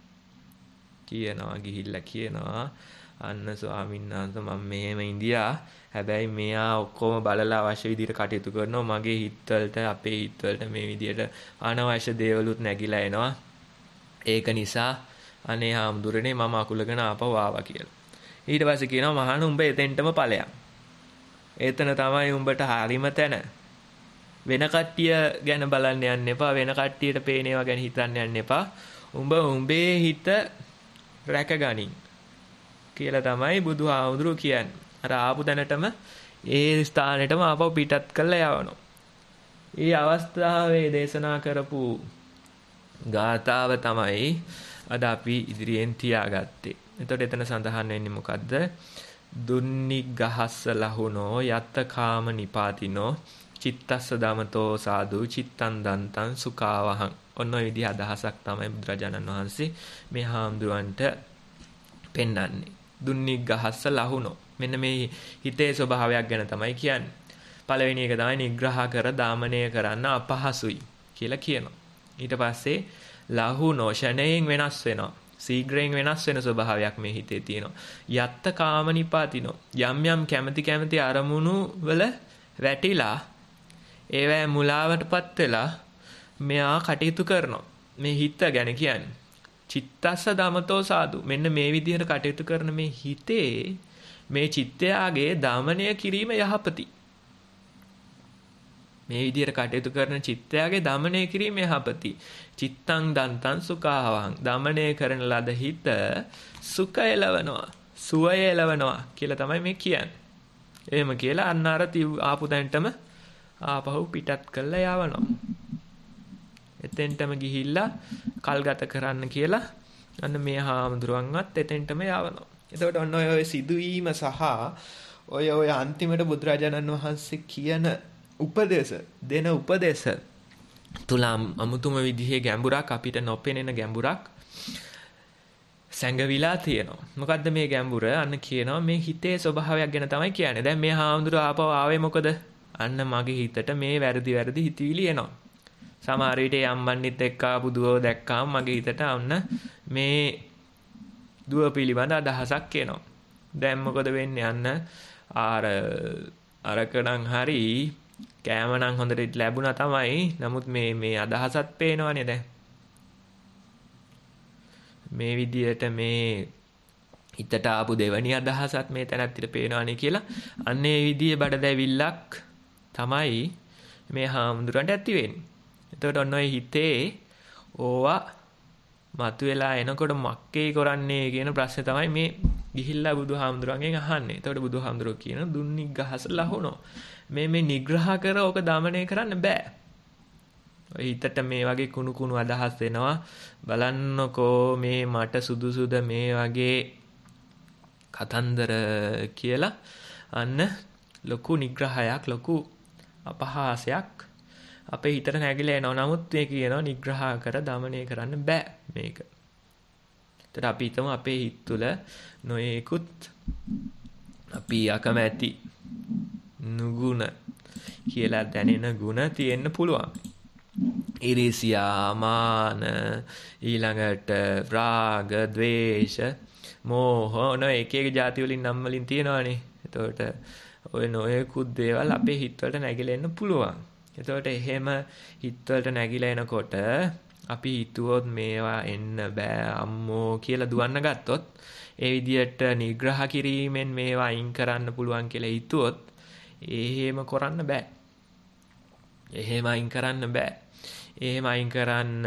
Speaker 1: කියනවා අන්න ස්වාමීන් වහන්සේ මම මෙහෙම ඉඳියා. හැබැයි මෙයා ඔක්කොම බලලා අවශ්‍ය විදිහට කටයුතු කරනවා. මගේ හිතවලට අපේ හිතවලට මේ විදිහට අනවශ්‍ය දේවලුත් නැగిලා එනවා. ඒක නිසා අනේ හාමුදුරනේ මම අකුලගෙන ආපහු ආවා කියලා. ඊට පස්සේ කියනවා මහාන උඹ එතෙන්ටම ඵලයක්. එතන තමයි උඹට හරිම තැන. වෙන කට්ටිය ගැන බලන්න යන්න එපා. වෙන කට්ටියට පේන ඒවා ගැන හිතන්න යන්න එපා. උඹ උඹේ හිත රැකගනින් කියලා තමයි බුදුහාමුදුරුවෝ කියන්නේ. අර ආපු තැනටම ඒ ස්ථානෙටම ආපහු පිටත් කරලා යවනවා. ඒ අවස්ථාවේ දේශනා කරපු ගාථාව තමයි අද අපි ඉදිරියෙන් තියාගත්තේ. එතකොට එතන සඳහන් වෙන්නේ මොකද්ද? දුන්නිග්ගහස්ස ලහුනෝ යත්ත කාම නිපාතිනෝ චිත්තස්ස දමතෝ සාදු චිත්තං දන්තං සුඛාවහං. ඔන්න ඔය විදිහ අදහසක් තමයි බුදුරජාණන් වහන්සේ මේ හාමුදුරන්ට පෙන්වන්නේ. දුන්නිග්ගහස්ස ලහුනෝ. මෙන්න මේ හිතේ ස්වභාවයක් ගැන තමයි කියන්නේ. පළවෙනි එක තමයි නිග්‍රහ කර දාමනය කරන්න අපහසුයි කියලා කියනවා. ඊට පස්සේ ලහුනෝ ෂණයෙන් වෙනස් වෙනවා. සීඝ්‍රයෙන් වෙනස් වෙන ස්වභාවයක් මේ හිතේ තියෙනවා. යත්ත කාමනිපාතිනෝ යම් යම් කැමැති අරමුණු වල වැටිලා ඒවැ මුලාවටපත් වෙලා මෙයා කටයුතු කරනවා. මේ හිත ගැන කියන්නේ. චිත්තස්ස දමතෝ සාදු. මෙන්න මේ විදිහට කටයුතු කරන මේ හිතේ මේ චිත්තයාගේ දමනය කිරීම යහපති. මේ විදිහට කටයුතු කරන චිත්තයාගේ දමනය කිරීම යහපති. චිත්තං දන්තං සුඛාවං. දමනය කරන ලද හිත සුඛ එළවනවා, සුවය එළවනවා කියලා තමයි මේ කියන්නේ. එහෙම කියලා අන්න අර ආපු තැනටම ආපහු පිටත් කරලා යවනවා. එතෙන්ටම ගිහිල්ලා කල් ගත කරන්න කියලා අන්න මේ හාමුදුරුවන්වත් එතෙන්ටම යවනවා. එතකොට ඔන්න ඔය සිදුවීම සහ ඔය අන්තිමට බුදුරජාණන් වහන්සේ කියන දෙන උපදේශ තුල අමුතුම විදිහේ ගැඹුරක්, අපිට නොපෙනෙන ගැඹුරක් සැඟවිලා තියෙනවා. මොකද්ද මේ ගැඹුර? අන්න කියනවා මේ හිතේ ස්වභාවයක් ගැන තමයි කියන්නේ. දැන් මේ හාමුදුරුවෝ ආපහු ආවේ මොකද? අන්න මගේ හිතට මේ වැරදි හිතවිලි එනවා. සමහර විට යම්මන්නිත් එක්ක ආපු දුව දැක්කාම මගේ හිතට අන්න මේ දුව පිළිබඳ අදහසක් එනවා. දැන් මොකද වෙන්නේ? අන්න අරකණන් හරි කෑමනම් හොඳට ලැබුණා තමයි. නමුත් මේ අදහසත් පේනවනේ දැන්. මේ විදියට මේ හිතට ආපු දෙවනි අදහසත් මේ තැනත්තිට පේනවනේ කියලා. අන්න ඒ විදිහේ බඩදැවිල්ලක් තමයි මේ හාමුදුරන්ට ඇති වෙන්නේ. එතකොට ඔන්න ඔය හිතේ ඕවා මතුවලා එනකොට මක්කේ කරන්නේ කියන ප්‍රශ්නේ තමයි මේ ගිහිල්ලා බුදුහාමුදුරන්ගෙන් අහන්නේ. එතකොට බුදුහාමුදුරුවෝ කියන දුන්නිග්ගහස ලහුණෝ. මේ නිග්‍රහ කර ඕක দমনය කරන්න බෑ. ඔය හිතට මේ වගේ කුණු අදහස් එනවා. බලන්නකෝ මේ මට සුදුසුද මේ වගේ කතන්දර කියලා අන්න ලොකු නිග්‍රහයක්, ලොකු අපහාසයක් අපේ හිතට නැගිලා එනවා. නමුත් මේ කියනවා නිග්‍රහ කර দমনය කරන්න බෑ මේක. ඒතර අපි හිතමු අපේ හිත තුළ නොයේකුත් අපි අකමැති නුගුණ කියලා දැනෙන ගුණ තියෙන්න පුළුවන්. ඉරිසියා, මාන, ඊළඟට රාග, ద్వේෂ, මෝහ එක જાති වලින් නම් වලින් තියෙනවානේ. එතකොට ඔය නොයෙකුත් දේවල් අපේ හිතවලට නැగిලා එන්න පුළුවන්. එතකොට එහෙම හිතවලට නැగిලා එනකොට අපි හිතුවොත් මේවා එන්න බෑ අම්මෝ කියලා දුවන්න ගත්තොත්, ඒ විදියට නිග්‍රහ කිරීමෙන් මේවා අයින් කරන්න පුළුවන් කියලා හිතුවොත් එහෙම කරන්න බෑ. එහෙම අයින් කරන්න බෑ. එහෙම අයින් කරන්න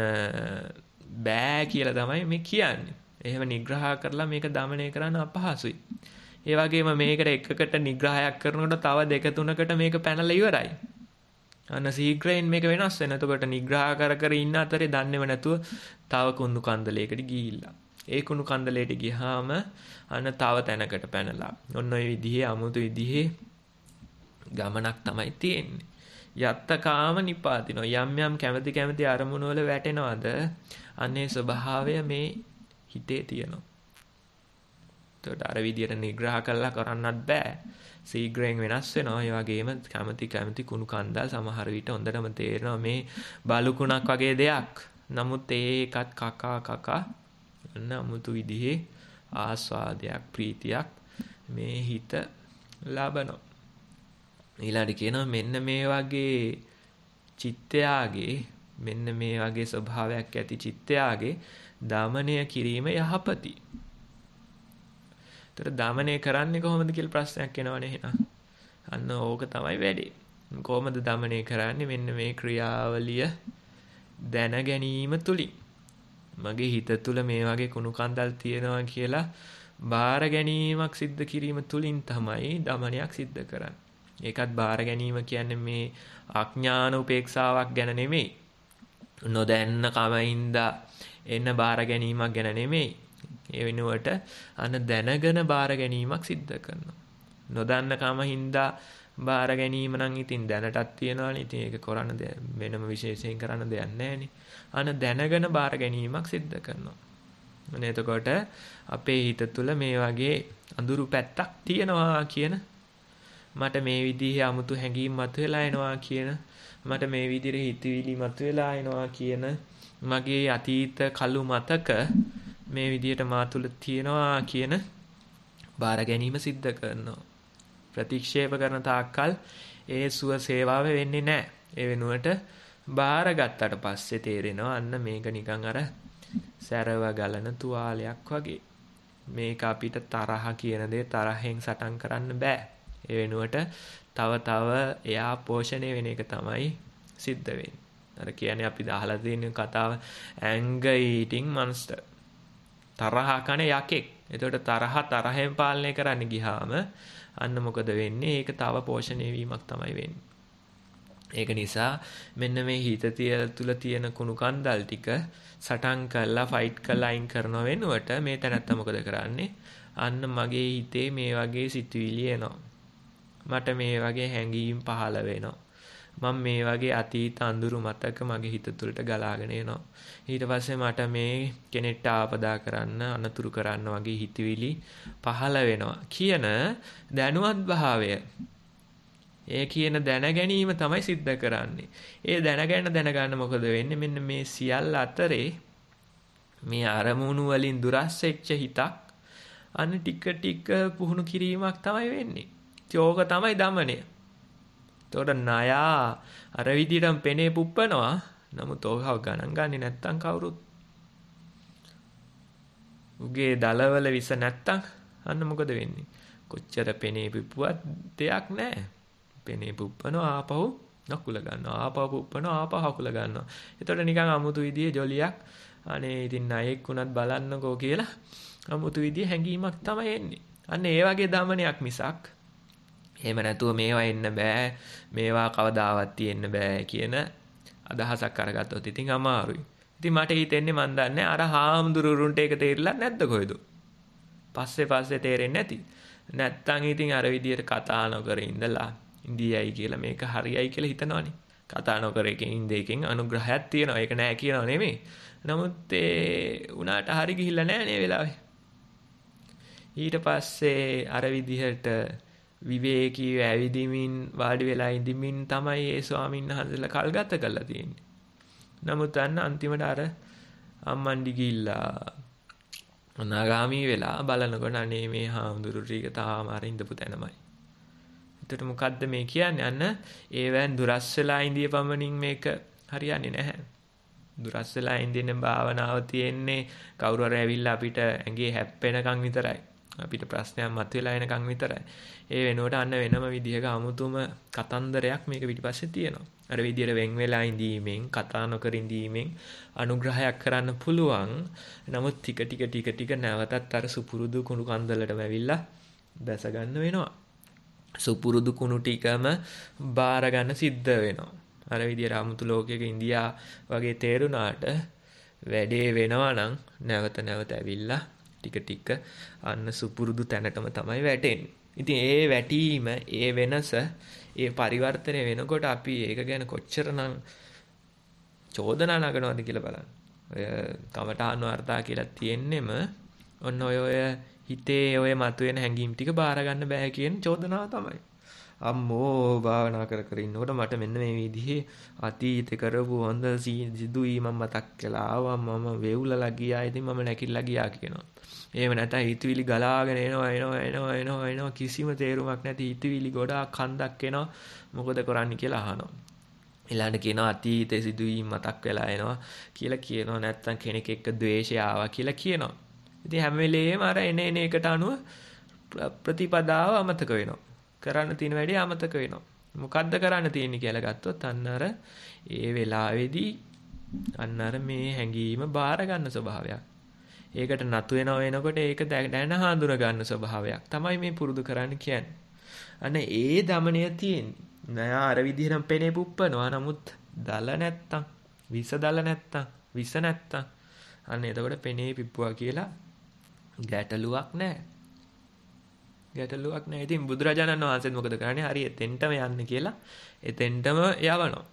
Speaker 1: බෑ කියලා තමයි මේ කියන්නේ. එහෙම නිග්‍රහ කරලා මේක দমনය කරන්න අපහසුයි. ඒ වගේම මේකට එකකට නිග්‍රහයක් කරනකොට තව දෙක තුනකට මේක පැනලා ඉවරයි. අන්න ශීඝ්‍රයෙන් මේක වෙනස් වෙන. එතකොට නිග්‍රහ කර ඉන්න අතරේ දන්නේව නැතුව තව කුණු කන්දලයකට ගිහිල්ලා. ඒ කුණු කන්දලයට ගියාම අන්න තව තැනකට පැනලා. ඔන්න ඔය විදිහේ අමුතු විදිහේ ගමනක් තමයි තියෙන්නේ. යත්තකාම නිපාතිනෝ. යම් යම් කැමැති අරමුණු වල වැටෙනවද? අන්නේ ස්වභාවය මේ හිතේ තියෙනවා. එතකොට අර විදියට නිග්‍රහ කළා කරන්නත් බෑ. ශීඝ්‍රයෙන් වෙනස් වෙනවා. ඒ වගේම කැමැති කුණු කන්දල් සමහර විට හොඳටම තේරෙනවා මේ බලුකුණක් වගේ දෙයක්. නමුත් ඒකත් කකා අමුතු විදිහේ ආස්වාදයක්, ප්‍රීතියක් මේ හිත ලබනවා. ඊළඟට කියනවා මෙන්න මේ වගේ චිත්තයාගේ, මෙන්න මේ වගේ ස්වභාවයක් ඇති චිත්තයාගේ දමනය කිරීම යහපති. ඒතර දමනය කරන්නේ කොහොමද කියලා ප්‍රශ්නයක් එනවනේ එහෙනම්. අන්න ඕක තමයි වැඩේ. කොහොමද දමනය කරන්නේ? මෙන්න මේ ක්‍රියාවලිය දැන ගැනීම තුලින්. මගේ හිත තුල මේ වගේ කුණු කන්දල් තියෙනවා කියලා බාර ගැනීමක් සිද්ධ කිරීම තුලින් තමයි දමනයක් සිද්ධ කරන්නේ. ඒකත් බාර ගැනීම කියන්නේ මේ අඥාන උපේක්ෂාවක් ගැන නෙමෙයි. නොදැන්න කමින්දා එන්න බාර ගැනීමක් ගැන නෙමෙයි. ඒ වෙනුවට අන දැනගෙන බාර ගැනීමක් සිද්ධ කරනවා. නොදන්න කමින්දා බාර ගැනීම නම් ඉතින් දැනටත් තියෙනවානේ. ඉතින් ඒක කරන්න වෙනම විශේෂයෙන් කරන්න දෙයක් නැහැනේ. අන දැනගෙන බාර ගැනීමක් සිද්ධ කරනවා. අනේ එතකොට අපේ හිත තුළ මේ වගේ අඳුරු පැත්තක් තියෙනවා කියන, මට මේ විදිහේ 아무තු හැඟීම් මතුවලා එනවා කියන, මට මේ විදිහේ හිතවිලි මතුවලා එනවා කියන මගේ අතීත කලු මතක මේ විදිහට මා තුළ තියෙනවා කියන බාර ගැනීම සිද්ධ කරනවා. ප්‍රතික්ෂේප කරන තාක්කල් ඒ සුව සේවාව වෙන්නේ නැහැ. ඒ වෙනුවට බාර ගත්තට පස්සේ තේරෙනවා අන්න මේක නිකන් අර සැරව ගලන තුවාලයක් වගේ. මේක අපිට තරහ කියන දේ තරහෙන් සටන් කරන්න බෑ. ඒ වෙනුවට තව එයා පෝෂණය වෙන එක තමයි සිද්ධ වෙන්නේ. අර කියන්නේ අපි අහලා තියෙන කතාව anger eating monster. තරහ කන යකෙක්. එතකොට තරහෙන් පාලනය කරන්න ගියාම අන්න මොකද වෙන්නේ? ඒක තව පෝෂණය වීමක් තමයි වෙන්නේ. ඒක නිසා මෙන්න මේ හිත තුළ තියෙන කුණු කන්දල් ටික සටන් කරලා ෆයිට් කරලා අයින් කරන වෙනුවට මේ තැනත්තා මොකද කරන්නේ? අන්න මගේ හිතේ මේ වගේ සිතුවිලි එනවා. මට මේ වගේ හැඟීම් පහළ වෙනවා. මම මේ වගේ අතීත අඳුරු මතක මගේ හිත තුළට ගලාගෙන එනවා. ඊට පස්සේ මට මේ කෙනෙක්ට ආපදා කරන්න අනතුරු කරන්න වගේ හිතවිලි පහළ වෙනවා කියන දැනුවත් භාවය. ඒ කියන දැන ගැනීම තමයි සිද්ධ කරන්නේ. ඒ දැනගන්න මොකද වෙන්නේ? මෙන්න මේ සියල්ල අතරේ මේ අරමුණු වලින් දුරස් වෙච්ච හිතක් අන්න ටික පුහුණු කිරීමක් තමයි වෙන්නේ. ඒක තමයි දමනය. එතකොට ණයා අර විදිහටම පෙනේ පුප්පනවා. නමුත් ඕකව ගණන් ගන්නේ නැත්තම් කවුරුත් උගේ දලවල විස නැත්තම් අන්න මොකද වෙන්නේ? කොච්චර පෙනේ පුප්පුවත් දෙයක් නැහැ. පෙනේ පුප්පනවා ආපහු නකුල ගන්නවා. ආපහු පුප්පනවා ආපහු හකුල ගන්නවා. එතකොට නිකන් අමුතු විදිහේ ජොලියක්. අනේ ඉතින් ණයෙක් උනත් බලන්නකෝ කියලා අමුතු විදිහේ හැඟීමක් තමයි එන්නේ. අන්න ඒ වගේ දමනයක් මිසක් එහෙම නැතුව මේවා එන්න බෑ, මේවා කවදාවත් තියෙන්න බෑ කියන අදහසක් අරගත්තොත් ඉතින් අමාරුයි. ඉතින් මට හිතෙන්නේ මන් දන්නේ අර හාමුදුරුවන්ට ඒක තේරිලා නැද්ද කොහෙද? පස්සේ තේරෙන්නේ නැති. නැත්තම් ඉතින් අර විදියට කතා නොකර ඉඳලා ඉන්දියයි කියලා මේක හරියයි කියලා හිතනවනේ. කතා නොකර ඉඳේකින් අනුග්‍රහයක් තියෙනවා. ඒක නෑ කියනව නෙමෙයි. නමුත් ඒ උනාට හරි ගිහිල්ලා නෑ නේ වෙලාවේ. ඊට පස්සේ අර විදිහට විවේකීව ඇවිදිමින් වාඩි වෙලා ඉඳිමින් තමයි ඒ ස්වාමීන් වහන්සේලා කල් ගත කරලා තියෙන්නේ. නමුත් අන්න අන්තිමට අර අම්මන්ඩි ගිහිල්ලා අනාගාමී වෙලා බලනකොට අනේ මේ හාමුදුරු ටික තාම අර ඉඳපු තැනමයි. එතකොට මොකද්ද මේ කියන්නේ? අන්න ඒවෙන් දුරස් වෙලා ඉඳිය පමණින් මේක හරියන්නේ නැහැ. දුරස් වෙලා ඉඳින භාවනාව තියෙන්නේ කවුරු හරි ඇවිල්ලා අපිට ඇඟේ හැප්පෙනකන් විතරයි. අපිට ප්‍රශ්නයක් මතුවලා එනකන් විතරයි. ඒ වෙනුවට අන්න වෙනම විදිහක අමුතුම කතන්දරයක් මේක පිටිපස්සේ තියෙනවා. අර විදිහට වෙන් වෙලා ඉඳීමෙන්, කතා නොකර ඉඳීමෙන් අනුග්‍රහයක් කරන්න පුළුවන්. නමුත් ටික නැවතත් අර සුපුරුදු කුණු කන්දලටම ඇවිල්ලා දැස ගන්න වෙනවා. සුපුරුදු කුණු ටිකම බාර ගන්න සිද්ධ වෙනවා. අර විදිහට 아무තු ලෝකයක ඉන්දියා වගේ තේරුණාට වැඩේ වෙනවා නම් නැවත ඇවිල්ලා ටික අන්න සුපුරුදු තැනටම තමයි වැටෙන්නේ. ඉතින් ඒ වැටීම, ඒ වෙනස, ඒ පරිවර්තනය වෙනකොට අපි ඒක ගැන කොච්චරනම් චෝදනා නගනවද කියලා බලන්න. ඔය කමඨාන් වර්තා කියලා තියෙන්නෙම ඔන්න ඔය හිතේ ඔය මතුවෙන හැඟීම් ටික බාර ගන්න බෑ කියන චෝදනාව තමයි. අම්මෝ භාවනා කර ඉන්නකොට මට මෙන්න මේ විදිහේ අතීතේ කරපු හොඳ සිදුවීම් මතක් වෙලා ආවා. මම වේවුලලා ගියා. ඉතින් මම නැකිලා ගියා කියනවා. එහෙම නැත්නම් හිතවිලි ගලාගෙන එනවා කිසිම තේරුමක් නැති හිතවිලි ගොඩාක් හන්දක් එනවා. මොකද කරන්නේ කියලා අහනවා. ඊළඟට කියනවා අතීතේ සිදුවීම් මතක් වෙලා එනවා කියලා කියනවා. නැත්නම් කෙනෙක් එක්ක ද්වේෂය ආවා කියලා කියනවා. ඉතින් හැම වෙලේම අර එන එකට අනුව ප්‍රතිපදාව අමතක වෙනවා. කරන්න තියෙන වැඩේ අමතක වෙනවා. මොකද්ද කරන්න තියෙන්නේ කියලා ගත්තොත් අන්න අර ඒ වෙලාවේදී අන්න අර මේ හැඟීම බාර ගන්න ස්වභාවයක්. ඒකට නතු වෙනකොට ඒක දැන හඳුන ගන්න ස්වභාවයක් තමයි මේ පුරුදු කරන්න කියන්නේ. අන්න ඒ දමණය තියෙන්නේ. නෑ අර විදිහටම පෙනේ පුප්පනවා. නමුත් දල නැත්තම්, විස නැත්තම් අන්න එතකොට පෙනේ පිප්පුවා කියලා ගැටලුවක් නැහැ. ඉතින් බුදුරජාණන් වහන්සේත් මොකද කරන්නේ? හරි එතෙන්ටම යන්න කියලා එතෙන්ටම යවනවා.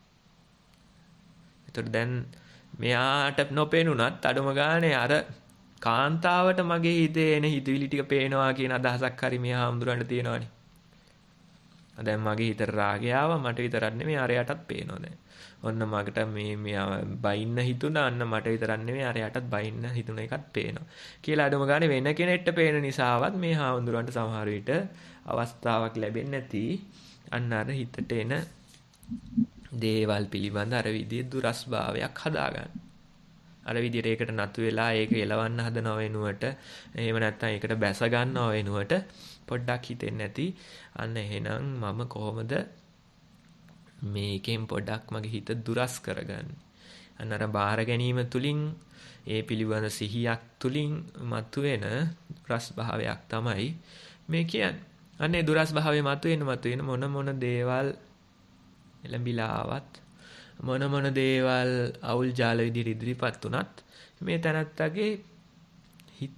Speaker 1: ඒතර දැන් මෙයාට නොපෙනුනත් අඩුම ගානේ අර කාන්තාවට මගේ හිතේ එන හිතවිලි ටික පේනවා කියන අදහසක් හරි මෙයා හඳුරන්න තියෙනවානේ. දැන් මගේ හිතට රාගය ආවා. මට විතරක් නෙමෙයි අරයටත් පේනවා දැන්. ඔන්න මකට මේ බයින්න හිතුණා. අන්න මට විතරක් නෙමෙයි අරයටත් බයින්න හිතුණ එකත් පේනවා. කියලා අඩුම ගානේ වෙන කෙනෙක්ට පේන නිසාවත් මේ හාමුදුරන්ට සමහර විට අවස්ථාවක් ලැබෙන්නේ නැති අන්න අර හිතට එන දේවල් පිළිබඳ අර විදිහේ දුරස්භාවයක් හදාගන්න. අර විදිහට ඒකට නතු වෙලා ඒක එලවන්න හදනව වෙනුවට එහෙම නැත්නම් ඒකට බැස ගන්නව වෙනුවට පොඩ්ඩක් හිතෙන්නේ නැති අන්න එහෙනම් මම කොහොමද මේකෙන් පොඩ්ඩක් මගේ හිත දුරස් කරගන්නේ අන්න අර බාර ගැනීම තුලින් ඒ පිළිබඳ සිහියක් තුලින් මතුවෙන දුරස් භාවයක් තමයි මේ කියන්නේ අන්නේ දුරස් භාවයේ මතුවෙන මොන දේවල් එළඹිලාවත් මොන දේවල් අවුල් ජාල විදිහට ඉදිරිපත් උනත් මේ තැනත්තාගේ හිත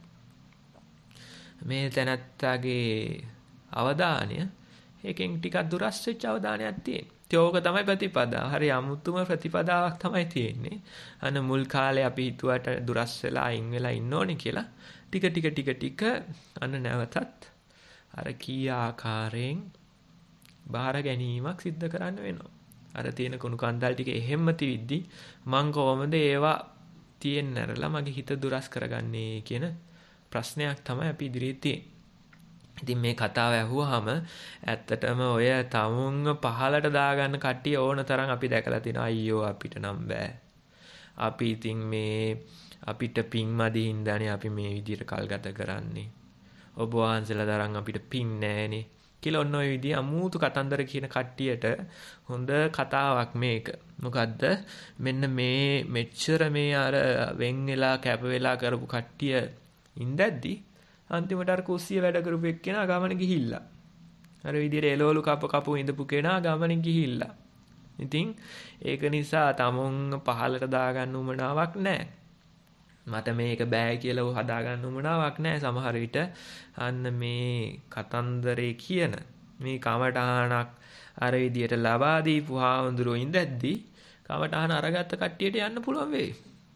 Speaker 1: මේ තැනත්තාගේ අවධානය ඒකෙන් ටිකක් දුරස් වෙච්ච අවධානයක් තියෙන. ඒක තමයි ප්‍රතිපදාව. හරි අමුතුම ප්‍රතිපදාවක් තමයි තියෙන්නේ. අන්න මුල් කාලේ අපි හිතුවට දුරස් වෙලා අයින් වෙලා ඉන්න ඕනේ කියලා ටික අන්න නැවතත් අර කී ආකාරයෙන් බාර ගැනීමක් සිද්ධ කරන්න වෙනවා. අර තියෙන කුණු කන්දල් ටික එහෙම්ම තිවිද්දි මං කොහොමද ඒවා තියෙන්නරලා මගේ හිත දුරස් කරගන්නේ කියන ප්‍රශ්නයක් තමයි අපි ඉදිරියේ තියෙන්නේ. ඉතින් මේ කතාව ඇහුවාම ඇත්තටම ඔය තමුන්ව පහලට දාගන්න කට්ටිය ඕන තරම් අපි දැකලා තිනවා. අයියෝ අපිට නම් බෑ. අපි ඉතින් මේ අපිට පිං මදි හින්දානේ අපි මේ විදිහට කල් ගත කරන්නේ. ඔබ වහන්සේලා තරම් අපිට පිං නෑනේ. කියලා ඔන්න ඔය විදිහ අමුතු කතන්දර කියන කට්ටියට හොඳ කතාවක් මේක. මොකද්ද? මෙන්න මේ මෙච්චර මේ අර වෙන් වෙලා කැප වෙලා කරපු කට්ටිය ඉඳද්දි අන්තිමට අර කුස්සිය වැඩ කරපු එක්කෙනා ගමන ගිහිල්ලා. අර විදිහට එළවලු කප ඉඳපු කෙනා ගමන ගිහිල්ලා. ඉතින් ඒක නිසා තමුන් පහලට දාගන්න උමනාවක් නැහැ. මට මේක බෑ කියලා හදාගන්න උමනාවක් නැහැ. සමහර විට අන්න මේ කතන්දරේ කියන මේ කමටහනක් අර විදියට ලබා දීපු හාමුදුරුවෝ ඉඳද්දි කමටහන අරගත්ත කට්ටියට යන්න පුළුවන් වෙයි.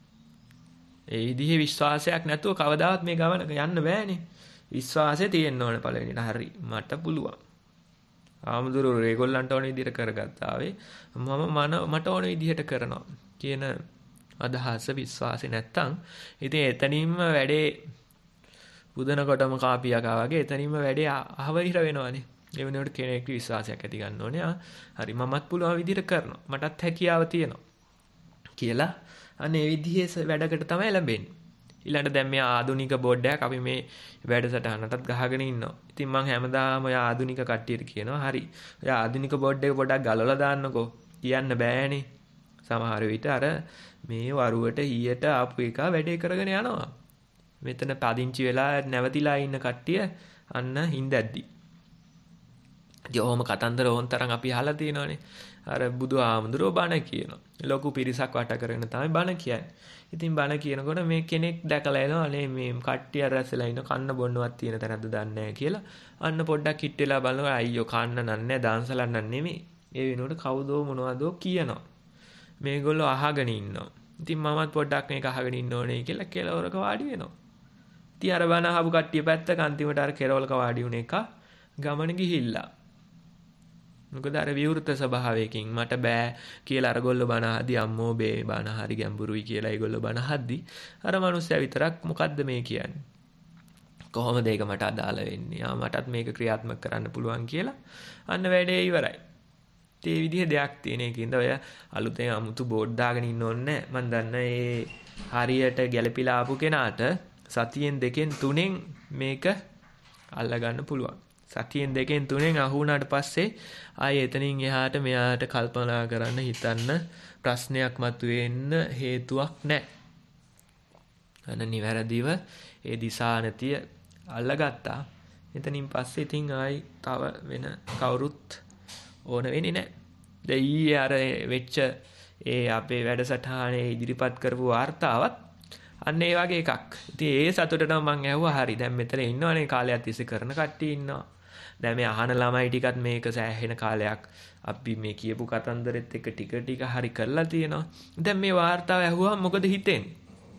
Speaker 1: ඒ විදිහේ විශ්වාසයක් නැතුව කවදාවත් මේ ගමන යන්න බෑනේ. විශ්වාසය තියෙන්න ඕන පළවෙනිට. හරි මට පුළුවන්. හාමුදුරුවෝ ඒගොල්ලන්ට ඕන විදියට කරගත්තාවේ මට ඕන විදියට කරනවා කියන අදහස විශ්වාසය නැත්තම් ඉතින් එතනින්ම වැඩේ බුදනකොටම කාපියකා වගේ එතනින්ම වැඩේ අහවරිර වෙනවනේ. ඒ වෙනුවට කෙනෙක් විශ්වාසයක් ඇති ගන්න ඕනේ. හරි මමත් පුළුවන් විදිහට කරනවා. මටත් හැකියාව තියෙනවා කියලා අනේ ඒ විදිහේ වැඩකට තමයි ලැබෙන්නේ. ඊළඟට දැන් මේ ආධුනික බෝඩ් එකක් අපි මේ වැඩසටහනටත් ගහගෙන ඉන්නවා. ඉතින් මම හැමදාම ඔය ආධුනික කට්ටියට කියනවා හරි ඔය ආධුනික බෝඩ් එක පොඩ්ඩක් ගලවලා දාන්නකෝ. කියන්න බෑනේ. සමහර විට අර මේ වරුවට ඊයට ආපු එක වැඩේ කරගෙන යනවා. මෙතන පදිංචි වෙලා නැවතිලා ඉන්න කට්ටිය අන්න හින්දැද්දි. ඉතින් ඔහොම කතන්දර ඕන් තරම් අපි අහලා තියෙනවානේ. අර බුදු ආමඳුරෝ බණ කියනවා. ලොකු පිරිසක් වට කරගෙන තමයි බණ කියන්නේ. ඉතින් බණ කියනකොට මේ කෙනෙක් දැකලා එනවා අනේ මේ කට්ටිය රැස්ලා ඉන්න කන්න බොන්නවත් තියෙන තැනක්ද දන්නේ නැහැ කියලා. අන්න පොඩ්ඩක් හිට වෙලා බලනවා අයියෝ කන්න නන්නේ දාන්සලක් නෙමෙයි. ඒ වෙනුවට කවුදෝ මොනවදෝ කියනවා. මේගොල්ලෝ අහගෙන ඉන්නවා. ඉතින් මමත් පොඩ්ඩක් මේක අහගෙන ඉන්න ඕනේ කියලා කෙලවරක වාඩි වෙනවා. ඉතින් අර බණ අහපු කට්ටිය පැත්තක අන්තිමට අර කෙලවලක වාඩි වුණ එක ගමන ගිහිල්ලා. මොකද අර විවෘත ස්වභාවයකින් මට බෑ කියලා අරගොල්ලෝ බණ අහද්දි අම්මෝ බේ බණ හරි ගැඹුරුයි කියලා ඒගොල්ලෝ බණ අහද්දි අර මිනිස්සයා විතරක් මොකද්ද මේ කියන්නේ? කොහොමද ඒක මට අදාළ වෙන්නේ? මටත් මේක ක්‍රියාත්මක කරන්න පුළුවන් කියලා අන්න වැඩේ ඉවරයි. ඒ විදිහේ දෙයක් තියෙන එකින්ද ඔය අලුතෙන් අමුතු බෝඩ් දාගෙන ඉන්න ඕනේ නැහැ. මම දන්න ඒ හරියට ගැළපීලා ආපු කෙනාට සතියෙන් දෙකෙන් තුනෙන් මේක අල්ලා ගන්න පුළුවන්. සතියෙන් දෙකෙන් තුනෙන් අහු වුණාට පස්සේ ආයේ එතනින් එහාට මෙයාට කල්පනා කරන්න හිතන්න ප්‍රශ්නයක් මතුවෙන්න හේතුවක් නැහැ. අන්න නිවැරදිව ඒ දිශානතිය අල්ලගත්තා. එතනින් පස්සේ ඉතින් ආයි තව වෙන කවුරුත් ඕන වෙන්නේ නැහැ. දැන් ඊයේ අර වෙච්ච ඒ අපේ වැඩසටහනේ ඉදිරිපත් කරපු වார்த்தාවත් අන්න ඒ වගේ එකක්. ඉතින් ඒ සතුටට මම ඇහුවා හරි දැන් මෙතන ඉන්නවනේ කාලයක් තිස්සේ කරන කට්ටිය ඉන්නවා. දැන් මේ අහන ළමයි ටිකත් මේක සෑහෙන කාලයක් අපි මේ කියපු කතන්දරෙත් එක ටික හරි කරලා තියෙනවා. දැන් මේ වார்த்தාව ඇහුවම මොකද හිතෙන්නේ?